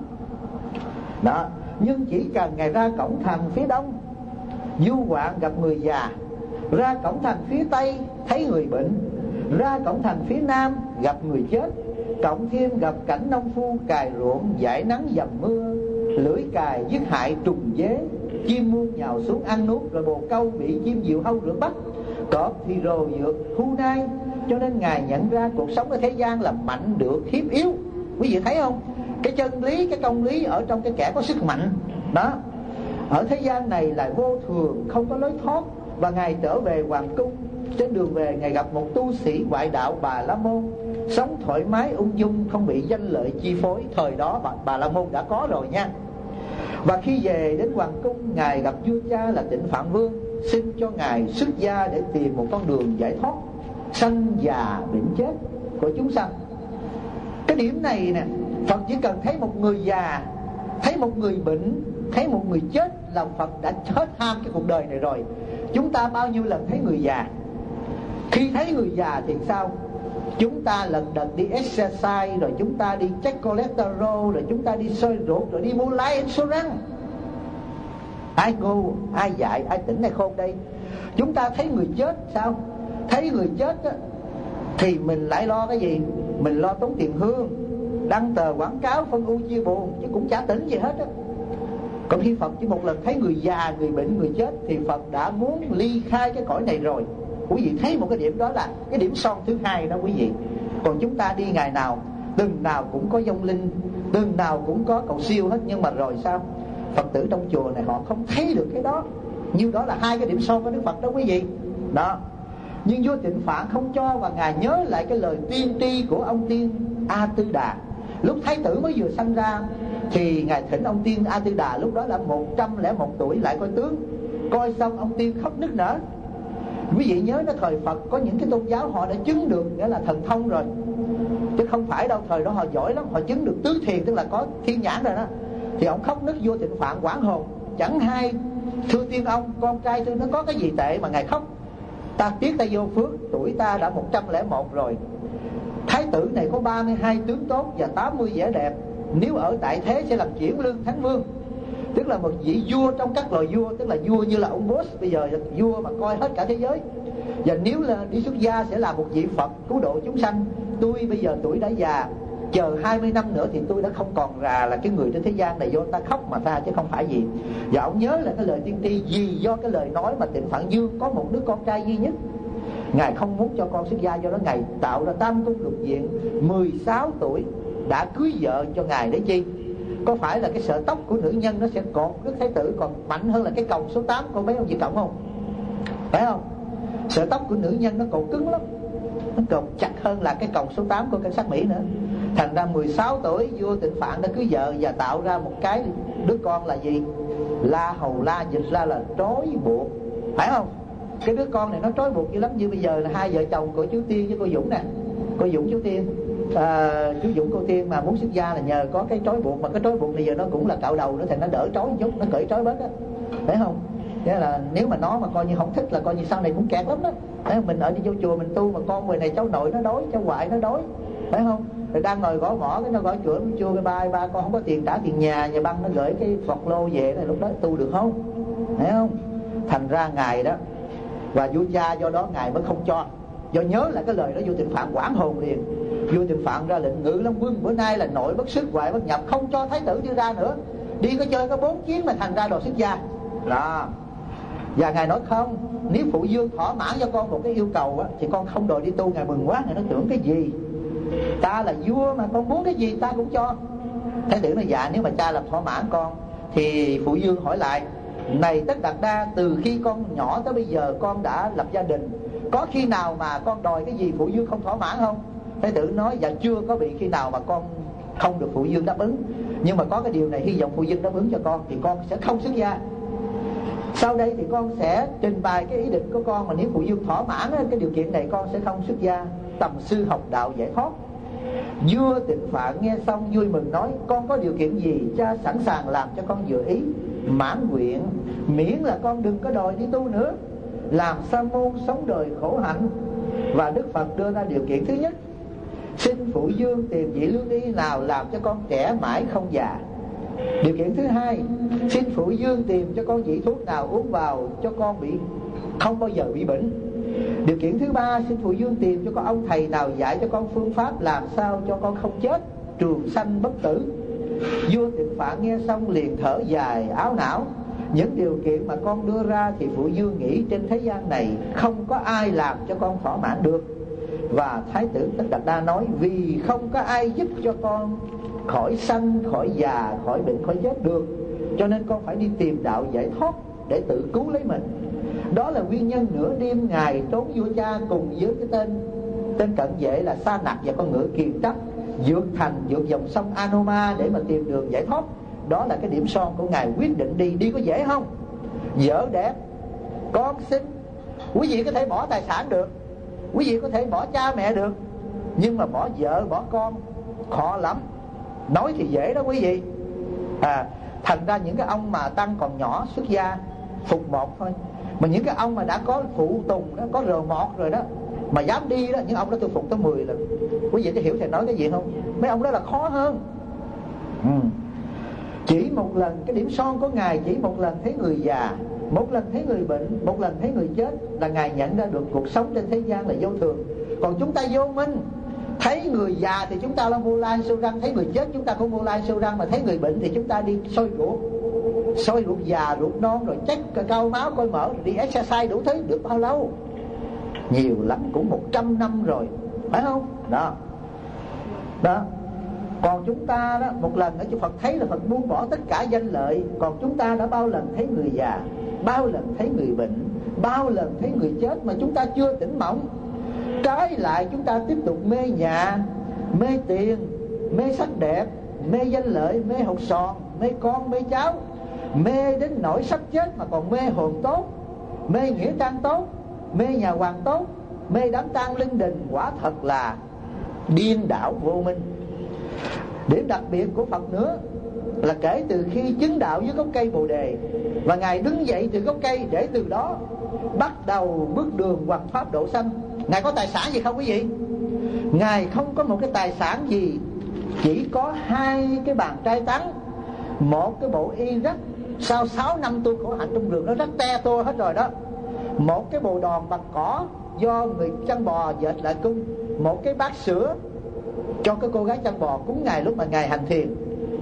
[SPEAKER 1] đó. Nhưng chỉ cần Ngài ra cổng thành phía đông, du ngoạn gặp người già, ra cổng thành phía tây thấy người bệnh, ra cổng thành phía nam gặp người chết, cộng thêm gặp cảnh nông phu cài ruộng giải nắng dầm mưa, lưỡi cài giết hại trùng dế, chim muôn nhào xuống ăn nuốt, rồi bồ câu bị chim diều hâu rửa bắt, cọp thì rồ dược hưu nai. Cho nên Ngài nhận ra cuộc sống ở thế gian là mạnh được hiếp yếu. Quý vị thấy không? Cái chân lý, cái công lý ở trong cái kẻ có sức mạnh đó. Ở thế gian này là vô thường, không có lối thoát. Và Ngài trở về hoàng cung, trên đường về Ngài gặp một tu sĩ ngoại đạo Bà La Môn, sống thoải mái ung dung, không bị danh lợi chi phối. Thời đó Bà La Môn đã có rồi nha. Và khi về đến hoàng cung, Ngài gặp vua cha là Tịnh Phạn Vương, xin cho Ngài xuất gia để tìm một con đường giải thoát sanh già bệnh chết của chúng sanh. Cái điểm này nè, Phật chỉ cần thấy một người già, thấy một người bệnh, thấy một người chết, lòng Phật đã hết ham cái cuộc đời này rồi. Chúng ta bao nhiêu lần thấy người già? Khi thấy người già thì sao? Chúng ta lần đợt đi exercise, rồi chúng ta đi check cholesterol, rồi chúng ta đi soi ruột, rồi đi mua life insurance. Ai ngu, ai dạy, ai tỉnh hay khôn đây? Chúng ta thấy người chết sao? Thấy người chết á, thì mình lại lo cái gì? Mình lo tốn tiền hương, đăng tờ quảng cáo phân ưu chia buồn, chứ cũng chả tỉnh gì hết á. Còn khi Phật chỉ một lần thấy người già, người bệnh, người chết, thì Phật đã muốn ly khai cái cõi này rồi. Quý vị thấy một cái điểm đó là cái điểm son thứ hai đó quý vị. Còn chúng ta đi ngày nào, từng nào cũng có vong linh, từng nào cũng có cầu siêu hết. Nhưng mà rồi sao? Phật tử trong chùa này họ không thấy được cái đó. Như đó là hai cái điểm son của Đức Phật đó quý vị đó. Nhưng vua Tịnh Phạn không cho, và ngài nhớ lại cái lời tiên tri của ông tiên A Tư Đà. Lúc thái tử mới vừa sanh ra thì ngài thỉnh ông tiên A Tư Đà, lúc đó là 101 tuổi, lại coi tướng. Coi xong ông tiên khóc nức nở. Quý vị nhớ đó, thời Phật có những cái tôn giáo họ đã chứng được nghĩa là thần thông rồi, chứ không phải đâu, thời đó họ giỏi lắm, họ chứng được tứ thiền, tức là có thiên nhãn rồi đó. Thì ông khóc nức, vua Tịnh Phạn hoảng hồn, chẳng hay: thưa tiên ông, con trai tôi nó có cái gì tệ mà ngài khóc? Ta tiếc ta vô phước, tuổi ta đã 101 rồi. Thái tử này có 32 tướng tốt và 80 vẻ đẹp, nếu ở tại thế sẽ làm chuyển lương thánh vương, tức là một vị vua trong các loài vua, tức là vua như là ông boss bây giờ, vua mà coi hết cả thế giới. Và nếu là đi xuất gia sẽ là một vị Phật cứu độ chúng sanh. Tôi bây giờ tuổi đã già, chờ 20 năm nữa thì tôi đã không còn là cái người trên thế gian này, do ta khóc mà ta, chứ không phải gì. Và ông nhớ là cái lời tiên tri, vì do cái lời nói mà Tịnh Phạn Dương có một đứa con trai duy nhất, ngài không muốn cho con xuất gia, do đó ngài tạo ra Tam Cung Lục Diện. 16 tuổi đã cưới vợ cho ngài, để chi? Có phải là cái sợi tóc của nữ nhân nó sẽ cột Đức Thái tử còn mạnh hơn là cái còng số 8, con thấy ông chị cộng không? Phải không? Sợi tóc của nữ nhân nó cột cứng lắm, nó cột chặt hơn là cái còng số 8 của cảnh sát Mỹ nữa. Thành ra 16 tuổi vua Tịnh Phạn đã cưới vợ và tạo ra một cái đứa con là gì? La Hầu La, dịch ra là trói buộc, phải không? Cái đứa con này nó trói buộc dữ lắm. Như bây giờ là hai vợ chồng của chú Tiên với cô Dũng nè, cô Dũng chú Tiên, chú Dũng cô Tiên mà muốn xuất gia là nhờ có cái trói buộc, mà cái trói buộc bây giờ nó cũng là cạo đầu nữa, thì nó đỡ trói một chút, nó cởi trói bớt á, phải không? Thế là nếu mà nó mà coi như không thích là coi như sau này cũng kẹt lắm đó. Đấy, mình ở đi vô chùa mình tu mà con người này cháu nội nó đói, cháu ngoại nó đói, phải không? Rồi đang ngồi gõ mỏ cái nó gõ chùa chua cái ba con không có tiền trả tiền nhà băng nó gửi cái Phật lô về, này lúc đó tu được không? Thấy không? Thành ra ngài đó và vua cha do đó ngài mới không cho, do nhớ lại cái lời đó. Vua Tịnh Phạn hoảng hồn liền. Vua Tịnh Phạn ra lệnh Ngự Long Quân bữa nay là nội bất xuất ngoại bất nhập, không cho thái tử đi ra nữa, đi có chơi có 4 chuyến mà thành ra đồ xuất gia đó. Và ngài nói không, nếu phụ vương thỏa mãn cho con một cái yêu cầu á, thì con không đòi đi tu. Ngài mừng quá, ngài nói tưởng cái gì, ta là vua mà, con muốn cái gì ta cũng cho. Thái tử nói dạ, nếu mà cha làm thỏa mãn con. Thì phụ vương hỏi lại: này Tất Đạt Đa, từ khi con nhỏ tới bây giờ con đã lập gia đình, có khi nào mà con đòi cái gì phụ vương không thỏa mãn không? Thái tử nói dạ chưa có bị khi nào mà con không được phụ vương đáp ứng, nhưng mà có cái điều này hy vọng phụ vương đáp ứng cho con thì con sẽ không xuất gia. Sau đây thì con sẽ trình bày cái ý định của con, mà nếu phụ vương thỏa mãn cái điều kiện này con sẽ không xuất gia, tầm sư học đạo giải thoát. Vua Tịnh Phạn nghe xong vui mừng nói: con có điều kiện gì cha sẵn sàng làm cho con vừa ý, mãn nguyện, miễn là con đừng có đòi đi tu nữa, làm sa môn sống đời khổ hạnh. Và Đức Phật đưa ra điều kiện thứ nhất: xin phụ vương tìm vị lương y nào làm cho con trẻ mãi không già. Điều kiện thứ hai: xin phụ vương tìm cho con vị thuốc nào uống vào cho con không bao giờ bị bệnh. Điều kiện thứ ba: xin phụ vương tìm cho con ông thầy nào dạy cho con phương pháp làm sao cho con không chết, trường sanh bất tử. Vua Tịnh Phạn nghe xong liền thở dài áo não: những điều kiện mà con đưa ra thì phụ vương nghĩ trên thế gian này không có ai làm cho con thỏa mãn được. Và Thái tử Tất Đạt Đa nói: vì không có ai giúp cho con khỏi sanh, khỏi già, khỏi bệnh, khỏi chết được, cho nên con phải đi tìm đạo giải thoát để tự cứu lấy mình. Đó là nguyên nhân nửa đêm ngài trốn vua cha cùng với cái tên cận vệ là Sa Nặc và con ngựa Kiền Trắc vượt thành, vượt dòng sông Anoma để mà tìm đường giải thoát. Đó là cái điểm son của ngài quyết định đi có dễ không? Vợ đẹp, con xinh, quý vị có thể bỏ tài sản được, quý vị có thể bỏ cha mẹ được, nhưng mà bỏ vợ bỏ con khó lắm. Nói thì dễ đó quý vị. Thành ra những cái ông mà tăng còn nhỏ xuất gia phục một thôi, mà những cái ông mà đã có phụ tùng đó, có R1 rồi đó mà dám đi đó, những ông đó tôi phục tới 10 lần. Quý vị có hiểu thầy nói cái gì không? Mấy ông đó là khó hơn. Chỉ một lần, cái điểm son của ngài chỉ một lần thấy người già, một lần thấy người bệnh, một lần thấy người chết là ngài nhận ra được cuộc sống trên thế gian là vô thường. Còn chúng ta vô minh, thấy người già thì chúng ta là Vu Lan Sô Răng, thấy người chết chúng ta cũng Vu Lan Sô Răng, mà thấy người bệnh thì chúng ta đi soi ruột già, ruột non, rồi check cao máu, coi mỡ, rồi đi exercise đủ thứ. Được bao lâu? Nhiều lắm cũng 100 năm rồi, phải không? Đó. Còn chúng ta đó, một lần nữa Phật thấy là Phật buông bỏ tất cả danh lợi. Còn chúng ta đã bao lần thấy người già, bao lần thấy người bệnh, bao lần thấy người chết mà chúng ta chưa tỉnh mộng. Trái lại chúng ta tiếp tục mê nhà, mê tiền, mê sắc đẹp, mê danh lợi, mê học sòn, mê con, mê cháu, mê đến nỗi sắp chết mà còn mê hồn tốt, mê nghĩa trang tốt, mê nhà hoàng tốt, mê đám tang linh đình. Quả thật là điên đảo vô minh. Điểm đặc biệt của Phật nữa là kể từ khi chứng đạo dưới gốc cây Bồ Đề, và Ngài đứng dậy từ gốc cây để từ đó bắt đầu bước đường hoằng pháp độ sanh. Ngài có tài sản gì không quý vị? Ngài không có một cái tài sản gì, chỉ có 2 cái bàn trai trắng, một cái bộ y rách sau 6 năm tu khổ hạnh trong rừng nó rách te tua hết rồi đó, một cái bồ đòn bằng cỏ do người chăn bò dệt lại cung, một cái bát sữa cho cái cô gái chăn bò cúng Ngài lúc mà Ngài hành thiền.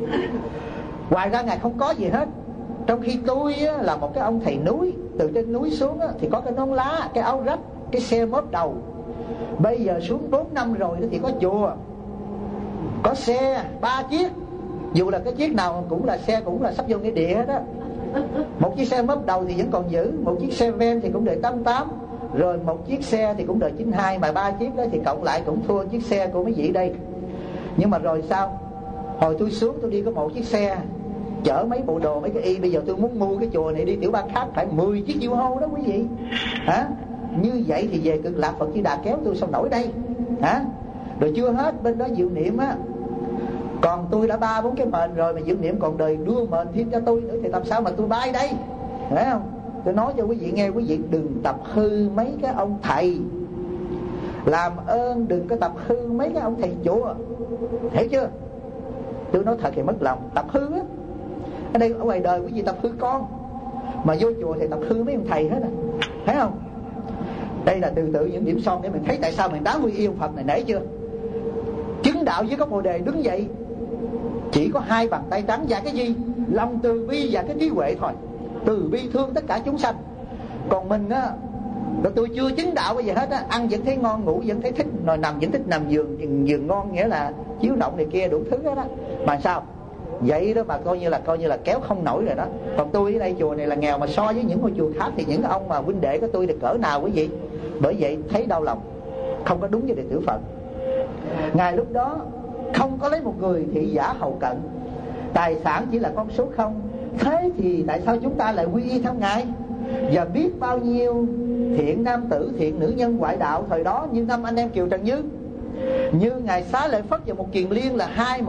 [SPEAKER 1] Ngoài ra Ngài không có gì hết. Trong khi tôi là một cái ông thầy núi, từ trên núi xuống thì có cái nón lá, cái áo rách, cái xe mớp đầu. Bây giờ xuống 4 năm rồi thì có chùa, có xe 3 chiếc, dù là cái chiếc nào cũng là xe, cũng là sắp vô nghĩa địa đó. Một chiếc xe mớp đầu thì vẫn còn giữ, một chiếc xe ven thì cũng đời 88, rồi một chiếc xe thì cũng đời 92, mà 3 chiếc đó thì cộng lại cũng thua chiếc xe của mấy vị đây. Nhưng mà rồi sao? Hồi tôi xuống tôi đi có một chiếc xe chở mấy bộ đồ, mấy cái y. Bây giờ tôi muốn mua cái chùa này đi tiểu bang khác phải 10 chiếc diêu hâu đó quý vị hả? Như vậy thì về Cực Lạc Phật Di Đà kéo tôi sao nổi đây hả? Rồi chưa hết, bên đó Diệu Niệm á, còn tôi đã 3-4 cái mệnh rồi mà Diệu Niệm còn đời đưa mệnh thêm cho tôi nữa, thì làm sao mà tôi bay đây, thấy không? Tôi nói cho quý vị nghe, quý vị đừng tập hư mấy cái ông thầy, làm ơn đừng có tập hư mấy cái ông thầy chùa, hiểu chưa? Tôi nói thật thì mất lòng. Tập hư á, ở đây ở ngoài đời quý vị tập hư con, mà vô chùa thì tập hư mấy ông thầy hết à, thấy không? Đây là từ từ những điểm son để mình thấy tại sao mình đáng quy yêu Phật này, nể chưa? Chứng đạo với gốc Bồ Đề đứng dậy chỉ có 2 bàn tay trắng và cái gì? Lòng từ bi và cái trí huệ thôi. Từ bi thương tất cả chúng sanh. Còn mình á, tôi chưa chứng đạo cái gì hết á, ăn vẫn thấy ngon, ngủ vẫn thấy thích, rồi nằm vẫn thích nằm giường ngon, nghĩa là chiếu động này kia đủ thứ hết á. Mà sao? Vậy đó mà coi như là kéo không nổi rồi đó. Còn tôi ở đây chùa này là nghèo, mà so với những ngôi chùa khác thì những cái ông mà huynh đệ của tôi được cỡ nào quý vị? Bởi vậy thấy đau lòng, không có đúng với đệ tử Phật. Ngài lúc đó không có lấy một người thị giả hầu cận, tài sản chỉ là con số không. Thế thì tại sao chúng ta lại quy y theo Ngài? Và biết bao nhiêu thiện nam tử, thiện nữ nhân ngoại đạo thời đó, như 5 anh em Kiều Trần Như, như Ngài Xá Lợi Phất và một Kiền Liên, là hai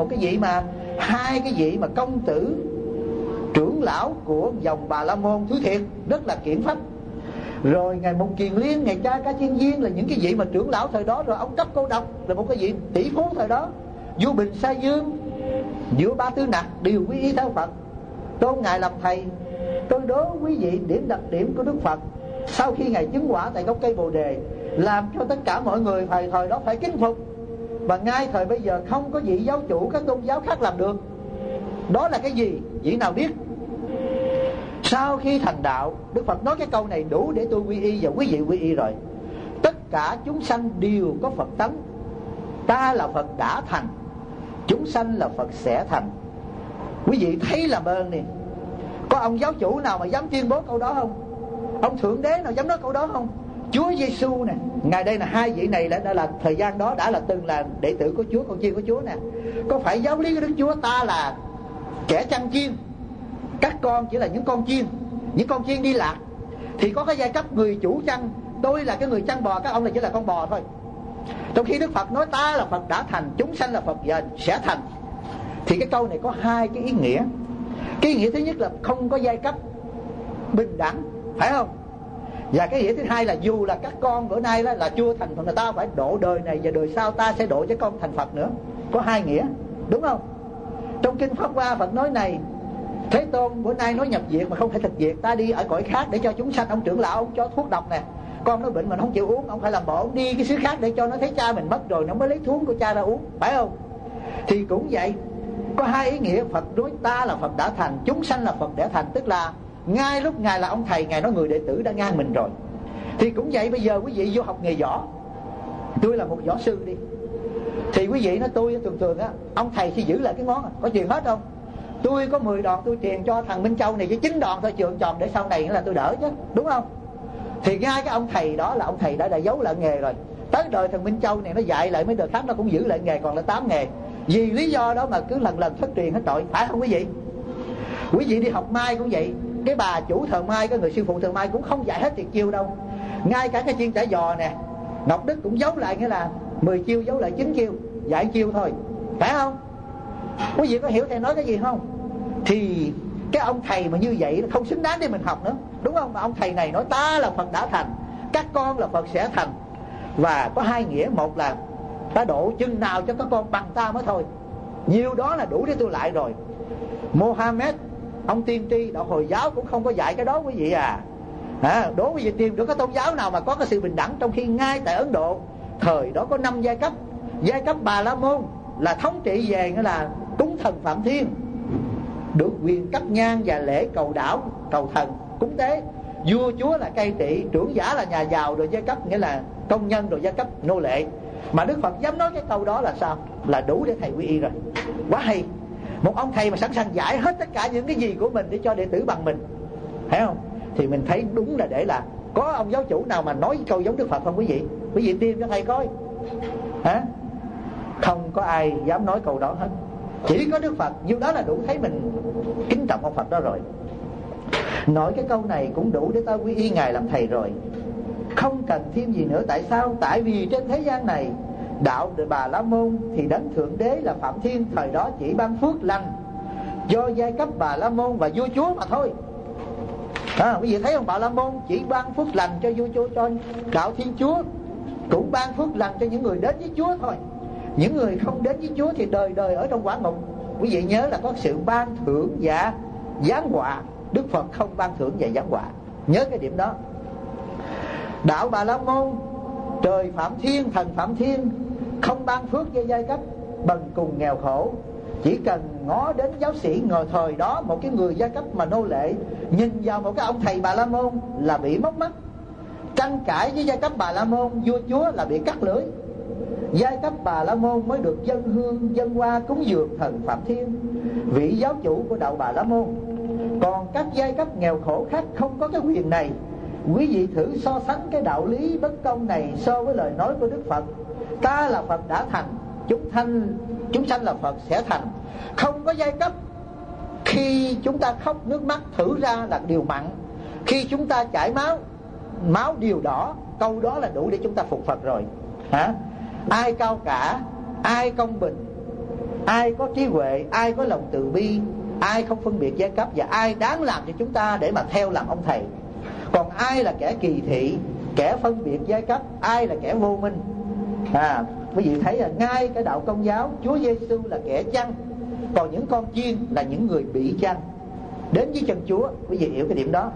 [SPEAKER 1] cái vị mà công tử trưởng lão của dòng Bà La Môn Thứ Thiệt, rất là kiển phách. Rồi Ngài Một Kiền Liên, Ngài Cha Ca Chiên Viên là những cái vị mà trưởng lão thời đó. Rồi ông Cấp Cô Độc là một cái vị tỷ phú thời đó. Vua Bình Sa Dương, vua Ba Tư Nặc đều quy y theo Phật, tôn Ngài làm thầy. Tôi đố quý vị điểm đặc điểm của Đức Phật sau khi Ngài chứng quả tại gốc cây Bồ Đề, làm cho tất cả mọi người thời đó phải kính phục. Và ngay thời bây giờ không có vị giáo chủ các tôn giáo khác làm được. Đó là cái gì? Vị nào biết? Sau khi thành đạo, Đức Phật nói cái câu này đủ để tôi quy y và quý vị quy y rồi. Tất cả chúng sanh đều có Phật tánh. Ta là Phật đã thành, chúng sanh là Phật sẽ thành. Quý vị thấy làm ơn nè, có ông giáo chủ nào mà dám tuyên bố câu đó không? Ông Thượng Đế nào dám nói câu đó không? Chúa Giêsu nè, ngài đây là 2 vị này đã là thời gian đó đã là từng là đệ tử của Chúa, con chiên của Chúa nè. Có phải giáo lý của Đức Chúa ta là kẻ chăn chiên, các con chỉ là những con chiên, những con chiên đi lạc, thì có cái giai cấp người chủ chăn, tôi là cái người chăn bò, các ông là chỉ là con bò thôi. Trong khi Đức Phật nói ta là Phật đã thành, chúng sanh là Phật sẽ thành, thì cái câu này có 2 cái ý nghĩa. Cái ý nghĩa thứ nhất là không có giai cấp, bình đẳng, phải không? Và cái ý nghĩa thứ hai là dù là các con bữa nay là chưa thành Phật, người ta phải độ đời này và đời sau ta sẽ độ cho con thành Phật nữa. Có 2 nghĩa, đúng không? Trong kinh Pháp Hoa Phật nói này: Thế Tôn bữa nay nói nhập viện mà không thể thực viện, ta đi ở cõi khác để cho chúng sanh. Ông trưởng lão ông cho thuốc độc nè, con nó bệnh mà nó không chịu uống, ông phải làm bộ ông đi cái xứ khác để cho nó thấy cha mình mất rồi nó mới lấy thuốc của cha ra uống, phải không? Thì cũng vậy, có 2 ý nghĩa. Phật nói ta là Phật đã thành, chúng sanh là Phật đã thành, tức là ngay lúc Ngài là ông thầy, Ngài nói người đệ tử đã ngang mình rồi. Thì cũng vậy, bây giờ quý vị vô học nghề võ, tôi là một võ sư đi, Thì quý vị nói tôi thường á, ông thầy sẽ giữ lại cái ngón, có chuyện hết không? Tôi có 10 đòn tôi truyền cho thằng Minh Châu này với 9 đòn thôi trường tròn, để sau này nữa là tôi đỡ chứ, đúng không? Thì ngay cái ông thầy đó là ông thầy đã giấu lại nghề rồi. Tới đời thằng Minh Châu này nó dạy lại mấy đời khác nó cũng giữ lại nghề, còn là 8 nghề. Vì lý do đó mà cứ lần thất truyền hết trọi, phải không quý vị? Quý vị đi học mai cũng vậy, cái bà chủ thờ mai, cái người sư phụ thờ mai cũng không dạy hết tuyệt chiêu đâu. Ngay cả cái chiên chả giò nè, Ngọc Đức cũng giấu lại, nghĩa là 10 chiêu giấu lại 9 chiêu, dạy chiêu thôi, phải không? Quý vị có hiểu thầy nói cái gì không? Thì cái ông thầy mà như vậy không xứng đáng để mình học nữa, đúng không? Mà ông thầy này nói ta là Phật đã thành, các con là Phật sẽ thành. Và có hai nghĩa, một là ta độ chừng nào cho các con bằng ta mới thôi, nhiều đó là đủ để tôi lại rồi. Mohammed, ông tiên tri đạo Hồi giáo cũng không có dạy cái đó quý vị à. Đố quý vị tìm được cái tôn giáo nào mà có cái sự bình đẳng, trong khi ngay tại Ấn Độ thời đó có 5 giai cấp. Giai cấp Bà La Môn là thống trị về nghĩa là cúng thần Phạm Thiên, được quyền cắt nhang và lễ cầu đảo, cầu thần, cúng tế. Vua chúa là cai trị, trưởng giả là nhà giàu, rồi giai cấp nghĩa là công nhân, rồi giai cấp nô lệ. Mà Đức Phật dám nói cái câu đó là sao? Là đủ để thầy quy y rồi. Quá hay. Một ông thầy mà sẵn sàng giải hết tất cả những cái gì của mình để cho đệ tử bằng mình, thấy không? Thì mình thấy đúng là để là có ông giáo chủ nào mà nói câu giống Đức Phật không quý vị? Quý vị tìm cho thầy coi. Không có ai dám nói câu đó hết, chỉ có Đức Phật. Như đó là đủ thấy mình kính trọng ông Phật đó rồi. Nói cái câu này cũng đủ để ta quy y Ngài làm thầy rồi, không cần thêm gì nữa. Tại sao? Tại vì trên thế gian này đạo Bà La Môn thì đấng thượng đế là Phạm Thiên thời đó chỉ ban phước lành do giai cấp Bà La Môn và vua chúa mà thôi. Quý vị thấy không? Bà La Môn chỉ ban phước lành cho vua chúa, cho đạo Thiên Chúa, cũng ban phước lành cho những người đến với Chúa thôi. Những người không đến với Chúa thì đời đời ở trong quả ngục. Quý vị nhớ là có sự ban thưởng và giáng họa. Đức Phật không ban thưởng và giáng họa, nhớ cái điểm đó. Đạo Bà La Môn, trời Phạm Thiên, thần Phạm Thiên không ban phước cho giai cấp bần cùng nghèo khổ. Chỉ cần ngó đến giáo sĩ ngồi thời đó, một cái người giai cấp mà nô lệ, nhìn vào một cái ông thầy Bà La Môn là bị móc mắt. Tranh cãi với giai cấp Bà La Môn, vua chúa là bị cắt lưỡi. Giai cấp Bà La Môn mới được dâng hương dâng hoa cúng dường thần Phạm Thiên, vị giáo chủ của đạo Bà La Môn. Còn các giai cấp nghèo khổ khác không có cái quyền này. Quý vị thử so sánh cái đạo lý bất công này so với lời nói của Đức Phật: ta là Phật đã thành, chúng sanh là Phật sẽ thành. Không có giai cấp. Khi chúng ta khóc nước mắt thử ra là điều mặn, khi chúng ta chảy máu điều đỏ, câu đó là đủ để chúng ta phục Phật rồi. Ai cao cả, ai công bình, ai có trí huệ, ai có lòng từ bi, ai không phân biệt giai cấp, và ai đáng làm cho chúng ta để mà theo làm ông thầy. Còn ai là kẻ kỳ thị, kẻ phân biệt giai cấp, ai là kẻ vô minh. Quý vị thấy là ngay cái đạo Công giáo, Chúa Giêsu là kẻ chăn, còn những con chiên là những người bị chăn đến với chân Chúa. Quý vị hiểu cái điểm đó.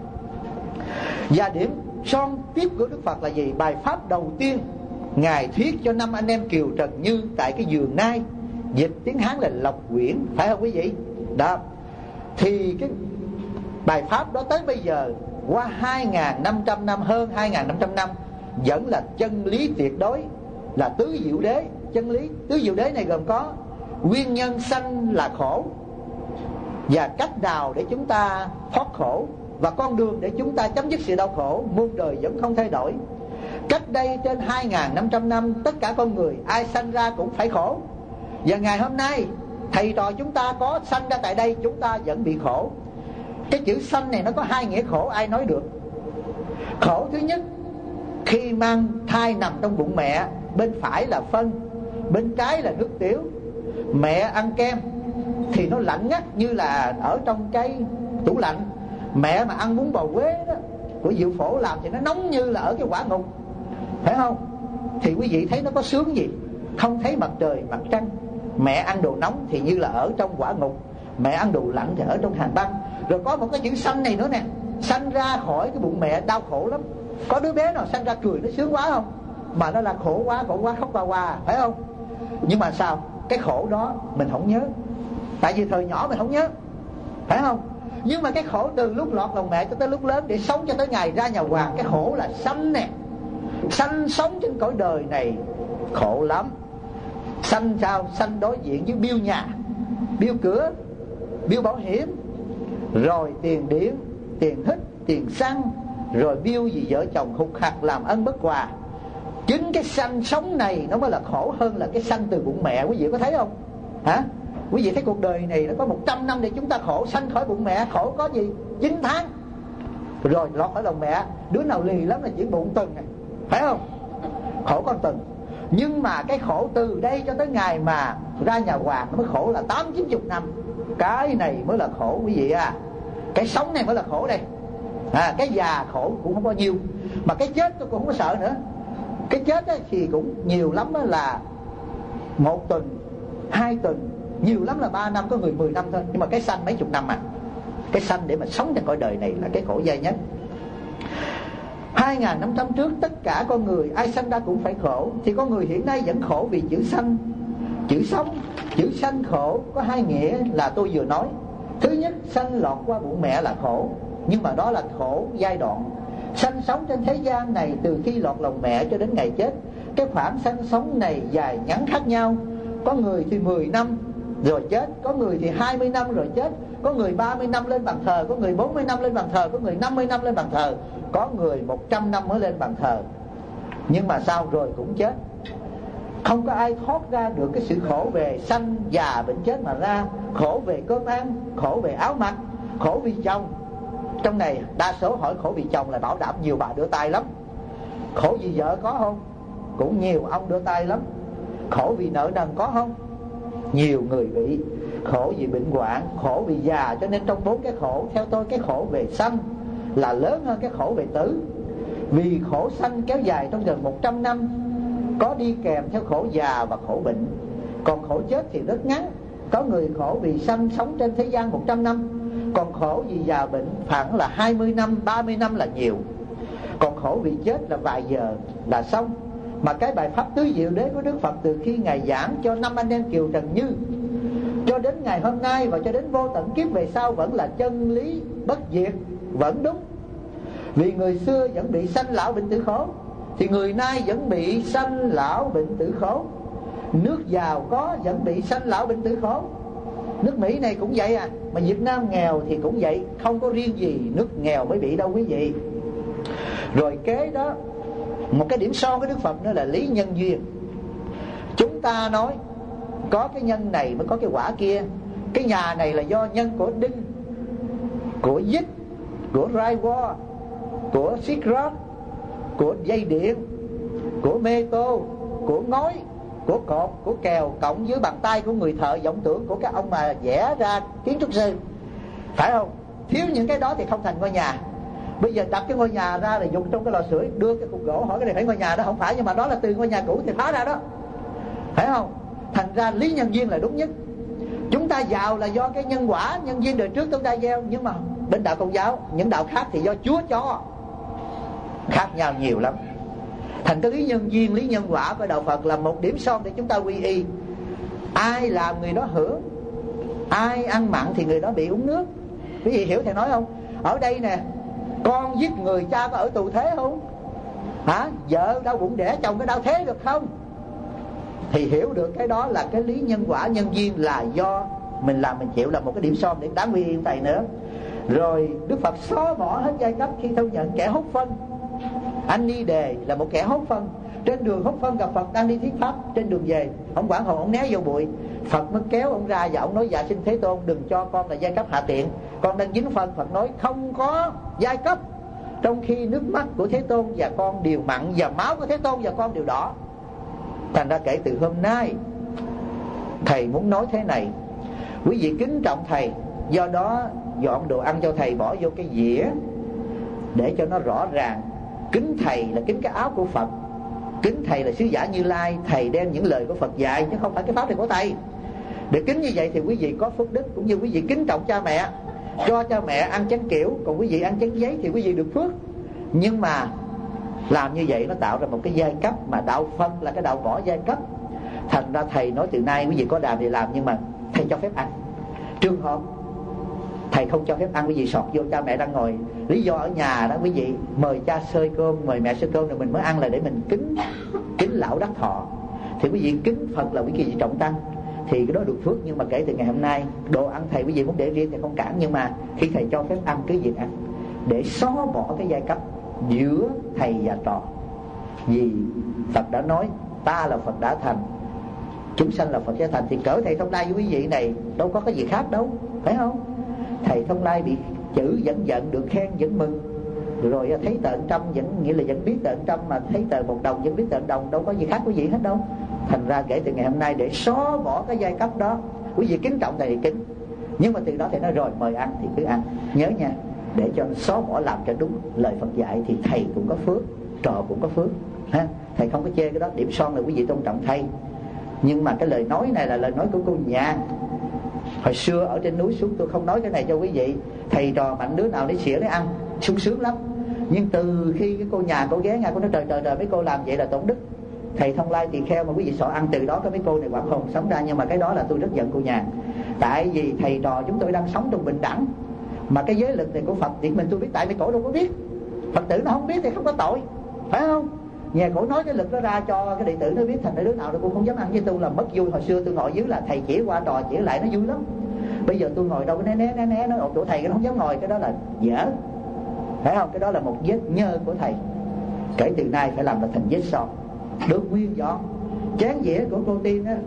[SPEAKER 1] Và điểm son tiếp của Đức Phật là gì? Bài pháp đầu tiên Ngài thuyết cho 5 anh em Kiều Trần Như tại cái vườn Nai, dịch tiếng Hán là Lộc Quyển, phải không quý vị? Đó. Thì cái bài pháp đó tới bây giờ qua 2.500 năm, hơn 2.500 năm, vẫn là chân lý tuyệt đối, là tứ diệu đế. Chân lý tứ diệu đế này gồm có nguyên nhân sanh là khổ, và cách nào để chúng ta thoát khổ, và con đường để chúng ta chấm dứt sự đau khổ. Muôn đời vẫn không thay đổi. Cách đây trên 2.500 năm, tất cả con người ai sanh ra cũng phải khổ. Và ngày hôm nay thầy trò chúng ta có sanh ra tại đây, chúng ta vẫn bị khổ. Cái chữ sanh này nó có hai nghĩa khổ, ai nói được? Khổ thứ nhất, khi mang thai nằm trong bụng mẹ, bên phải là phân, bên trái là nước tiểu. Mẹ ăn kem thì nó lạnh ngắt như là ở trong cái tủ lạnh. Mẹ mà ăn bún bò Huế đó của Diệu Phổ làm thì nó nóng như là ở cái quả ngục, phải không? Thì quý vị thấy nó có sướng gì? Không thấy mặt trời mặt trăng. Mẹ ăn đồ nóng thì như là ở trong quả ngục, mẹ ăn đồ lạnh thì ở trong hàn băng. Rồi có một cái chữ sanh này nữa nè, sanh ra khỏi cái bụng mẹ đau khổ lắm. Có đứa bé nào sanh ra cười nó sướng quá không? Mà nó là khổ quá khóc qua, phải không? Nhưng mà sao? Cái khổ đó mình không nhớ, tại vì thời nhỏ mình không nhớ, phải không? Nhưng mà cái khổ từ lúc lọt lòng mẹ cho tới lúc lớn, để sống cho tới ngày ra nhà hoàng, cái khổ là sanh nè. Sanh sống trên cõi đời này khổ lắm. Sanh sao? Sanh đối diện với bill nhà, bill cửa, bill bảo hiểm, rồi tiền điện, tiền hít, tiền xăng, rồi bill gì vợ chồng hụt hặc làm ân bất hòa. Chính cái sanh sống này nó mới là khổ hơn là cái sanh từ bụng mẹ. Quý vị có thấy không? Hả? Quý vị thấy cuộc đời này nó có 100 năm để chúng ta khổ. Sanh khỏi bụng mẹ khổ có gì? 9 tháng rồi lọt khỏi lòng mẹ. Đứa nào lì lắm là chỉ bụng tuần này, phải không? Khổ con tuần. Nhưng mà cái khổ từ đây cho tới ngày mà ra nhà Hoàng nó mới khổ là 80-90 năm. Cái này mới là khổ quý vị à. Cái sống này mới là khổ đây. Cái già khổ cũng không bao nhiêu, mà cái chết tôi cũng không có sợ nữa. Cái chết thì cũng nhiều lắm là 1 tuần, 2 tuần, nhiều lắm là 3 năm, có người 10 năm thôi. Nhưng mà cái sanh mấy chục năm à. Cái sanh để mà sống trên cõi đời này là cái khổ dai nhất. 2.000 năm trước tất cả con người ai sanh ra cũng phải khổ. Thì con người hiện nay vẫn khổ vì chữ sanh, chữ sống. Chữ sanh khổ có 2 nghĩa là tôi vừa nói. Thứ nhất, sanh lọt qua bụng mẹ là khổ, nhưng mà đó là khổ giai đoạn. Sanh sống trên thế gian này từ khi lọt lòng mẹ cho đến ngày chết, cái khoảng sanh sống này dài ngắn khác nhau. Có người thì 10 năm rồi chết, có người thì 20 năm rồi chết, có người 30 năm lên bàn thờ, có người 40 năm lên bàn thờ, có người 50 năm lên bàn thờ, có người 100 năm mới lên bàn thờ. Nhưng mà sao rồi cũng chết. Không có ai thoát ra được cái sự khổ về sanh già bệnh chết mà ra. Khổ về cơm ăn, khổ về áo mặc, khổ vì chồng. Trong này đa số hỏi khổ vì chồng là bảo đảm nhiều bà đưa tay lắm. Khổ vì vợ có không? Cũng nhiều ông đưa tay lắm. Khổ vì nợ nần có không? Nhiều người bị. Khổ vì bệnh hoạn, khổ vì già. Cho nên trong 4 cái khổ, theo tôi cái khổ về sanh là lớn hơn cái khổ về tử. Vì khổ sanh kéo dài trong gần 100 năm, có đi kèm theo khổ già và khổ bệnh. Còn khổ chết thì rất ngắn. Có người khổ vì sanh sống trên thế gian 100 năm, còn khổ vì già bệnh khoảng là 20 năm, 30 năm là nhiều. Còn khổ vì chết là vài giờ là xong. Mà cái bài pháp tứ diệu đế của Đức Phật từ khi Ngài giảng cho 5 anh em Kiều Trần Như cho đến ngày hôm nay và cho đến vô tận kiếp về sau vẫn là chân lý bất diệt, vẫn đúng. Vì người xưa vẫn bị sanh lão bệnh tử khổ, thì người nay vẫn bị sanh lão bệnh tử khổ. Nước giàu có vẫn bị sanh lão bệnh tử khổ. Nước Mỹ này cũng vậy à. Mà Việt Nam nghèo thì cũng vậy. Không có riêng gì nước nghèo mới bị đâu quý vị. Rồi kế đó, một cái điểm son của Đức Phật nữa là lý nhân duyên. Chúng ta nói có cái nhân này mới có cái quả kia. Cái nhà này là do nhân của đinh, của dít, của rai wo, của xích rót, của dây điện, của mê tô, của ngói, của cột, của kèo, cộng với bàn tay của người thợ vọng tưởng của các ông mà vẽ ra kiến trúc sư, phải không? Thiếu những cái đó thì không thành ngôi nhà. Bây giờ đặt cái ngôi nhà ra là dùng trong cái lò sưởi, đưa cái cục gỗ hỏi cái này phải ngôi nhà đó, không phải, nhưng mà đó là từ ngôi nhà cũ thì phá ra đó, phải không? Thành ra lý nhân duyên là đúng nhất. Chúng ta giàu là do cái nhân quả, nhân duyên đời trước chúng ta gieo. Nhưng mà bên đạo Công giáo, những đạo khác thì do Chúa cho. Khác nhau nhiều lắm. Thành cái lý nhân duyên, lý nhân quả của đạo Phật là một điểm son để chúng ta quy y. Ai làm người đó hưởng, ai ăn mặn thì người đó bị uống nước. Quý vị hiểu thầy nói không? Ở đây nè, con giết người cha có ở tù thế không? Hả? Vợ đau bụng đẻ chồng có đau thế được không? Thì hiểu được cái đó là cái lý nhân quả, nhân duyên là do mình làm mình chịu, là một cái điểm son để đáng quy y thầy nữa. Rồi Đức Phật xóa bỏ hết giai cấp khi thu nhận kẻ hốt phân. Anh Ni Đề là một kẻ hốt phân. Trên đường hốt phân gặp Phật đang đi thuyết pháp, trên đường về ông quản hồn, ông né vô bụi. Phật mới kéo ông ra và ông nói: dạ xin Thế Tôn, đừng cho con là giai cấp hạ tiện, con đang dính phân. Phật nói không có giai cấp, trong khi nước mắt của Thế Tôn và con đều mặn, và máu của Thế Tôn và con đều đỏ. Thành ra kể từ hôm nay thầy muốn nói thế này: quý vị kính trọng thầy, do đó dọn đồ ăn cho thầy bỏ vô cái dĩa để cho nó rõ ràng. Kính thầy là kính cái áo của Phật, kính thầy là sứ giả Như Lai, thầy đem những lời của Phật dạy chứ không phải cái pháp này của thầy. Để kính như vậy thì quý vị có phước đức, cũng như quý vị kính trọng cha mẹ, cho cha mẹ ăn chén kiểu, còn quý vị ăn chén giấy thì quý vị được phước. Nhưng mà làm như vậy nó tạo ra một cái giai cấp, mà đạo Phật là cái đạo bỏ giai cấp. Thành ra thầy nói từ nay quý vị có đàm thì làm, nhưng mà thầy cho phép ăn. Trường hợp thầy không cho phép ăn, quý vị sọt vô cha mẹ đang ngồi. Lý do ở nhà đó quý vị mời cha xơi cơm, mời mẹ xơi cơm rồi mình mới ăn, là để mình kính lão đắc thọ. thì quý vị kính Phật là quý vị trọng tăng, thì cái đó được phước. Nhưng mà kể từ ngày hôm nay, đồ ăn thầy quý vị muốn để riêng thì không cản, nhưng mà khi thầy cho phép ăn cứ việc ăn, để xóa bỏ cái giai cấp giữa thầy và trò. Vì Phật đã nói ta là Phật đã thành, chúng sanh là Phật đã thành, thì cỡ thầy Thông Lai với quý vị này đâu có cái gì khác đâu, phải không? Thầy Thông Lai bị chữ vẫn giận, được khen vẫn mừng, rồi thấy tờ 100 vẫn nghĩa là vẫn biết tờ 100, mà thấy tờ 1 đồng vẫn biết tờ 1 đồng, đâu có gì khác quý vị hết đâu. Thành ra kể từ ngày hôm nay để xóa bỏ cái giai cấp đó, quý vị kính trọng thầy thì kính, nhưng mà từ đó thầy nói rồi mời ăn thì cứ ăn, nhớ nha, để cho xóa bỏ làm cho đúng lời Phật dạy thì thầy cũng có phước, trò cũng có phước ha. Thầy không có chê cái đó, điểm son là quý vị tôn trọng thầy. Nhưng mà cái lời nói này là lời nói của cô Nhàn. Hồi xưa ở trên núi xuống tôi không nói cái này cho quý vị, thầy trò mạnh đứa nào để xỉa để ăn sung sướng lắm. Nhưng từ khi cái cô Nhàn cô ghé nha, cô nói trời mấy cô làm vậy là tổn đức. Thầy Thông Lai tỳ kheo mà quý vị sợ ăn, từ đó cái mấy cô này quả không sống ra. Nhưng mà cái đó là tôi rất giận cô Nhàn, tại vì thầy trò chúng tôi đang sống trong bình đẳng, mà cái giới lực này của Phật thì mình tôi biết, tại mấy cổ đâu có biết, Phật tử nó không biết thì không có tội, phải không? Nhà cổ nói cái lực đó ra cho cái đệ tử nó biết, thành ra đứa nào nó cũng không dám ăn với tôi, là mất vui. Hồi xưa tôi ngồi dưới là thầy chỉ qua trò chỉ lại nó vui lắm, bây giờ tôi ngồi đâu có né nó chỗ thầy nó không dám ngồi, cái đó là dở, phải không? Cái đó là một vết nhơ của thầy, kể từ nay phải làm là thành vết son, được nguyên dọn. Chén dĩa của cô Tiên á,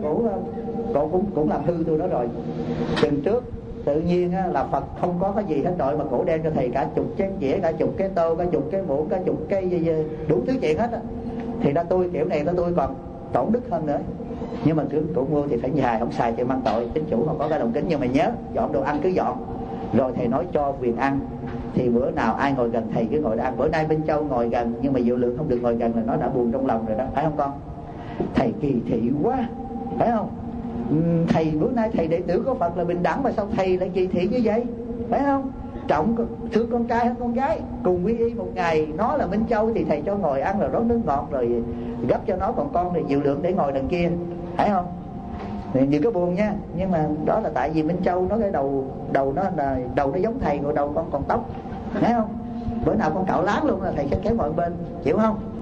[SPEAKER 1] cổ cũng làm hư tôi đó rồi. Tuần trước tự nhiên á, là Phật không có cái gì hết rồi, mà cổ đem cho thầy cả chục chén dĩa, cả chục cái tô, cả chục cái muỗng, cả chục cái đủ thứ chuyện hết á. Thì ra tôi kiểu này tôi còn tổn đức hơn nữa. Nhưng mà cổ mua thì phải nhài, không xài thì mang tội, chính chủ không có cái đồng kính. Nhưng mà nhớ dọn đồ ăn cứ dọn, rồi thầy nói cho quyền ăn, thì bữa nào ai ngồi gần thầy cứ ngồi đó ăn. Bữa nay Minh Châu ngồi gần, nhưng mà Diệu Lượng không được ngồi gần là nó đã buồn trong lòng rồi đó, phải không con? Thầy kỳ thị quá, phải không? Thầy bữa nay thầy đệ tử của Phật là bình đẳng, mà sao thầy lại kỳ thị như vậy, phải không? Trọng thương con trai hơn con gái, cùng quy y một ngày. Nó là Minh Châu thì thầy cho ngồi ăn rồi rót nước ngọt rồi gấp cho nó, còn con thì Diệu Lượng để ngồi đằng kia, phải không? Thì đừng có buồn nha. Nhưng mà đó là tại vì Minh Châu nó cái đầu nó là đầu nó giống thầy, còn đầu con còn tóc, thấy không? Bữa nào con cạo láng luôn là thầy sẽ kéo mọi bên, chịu không?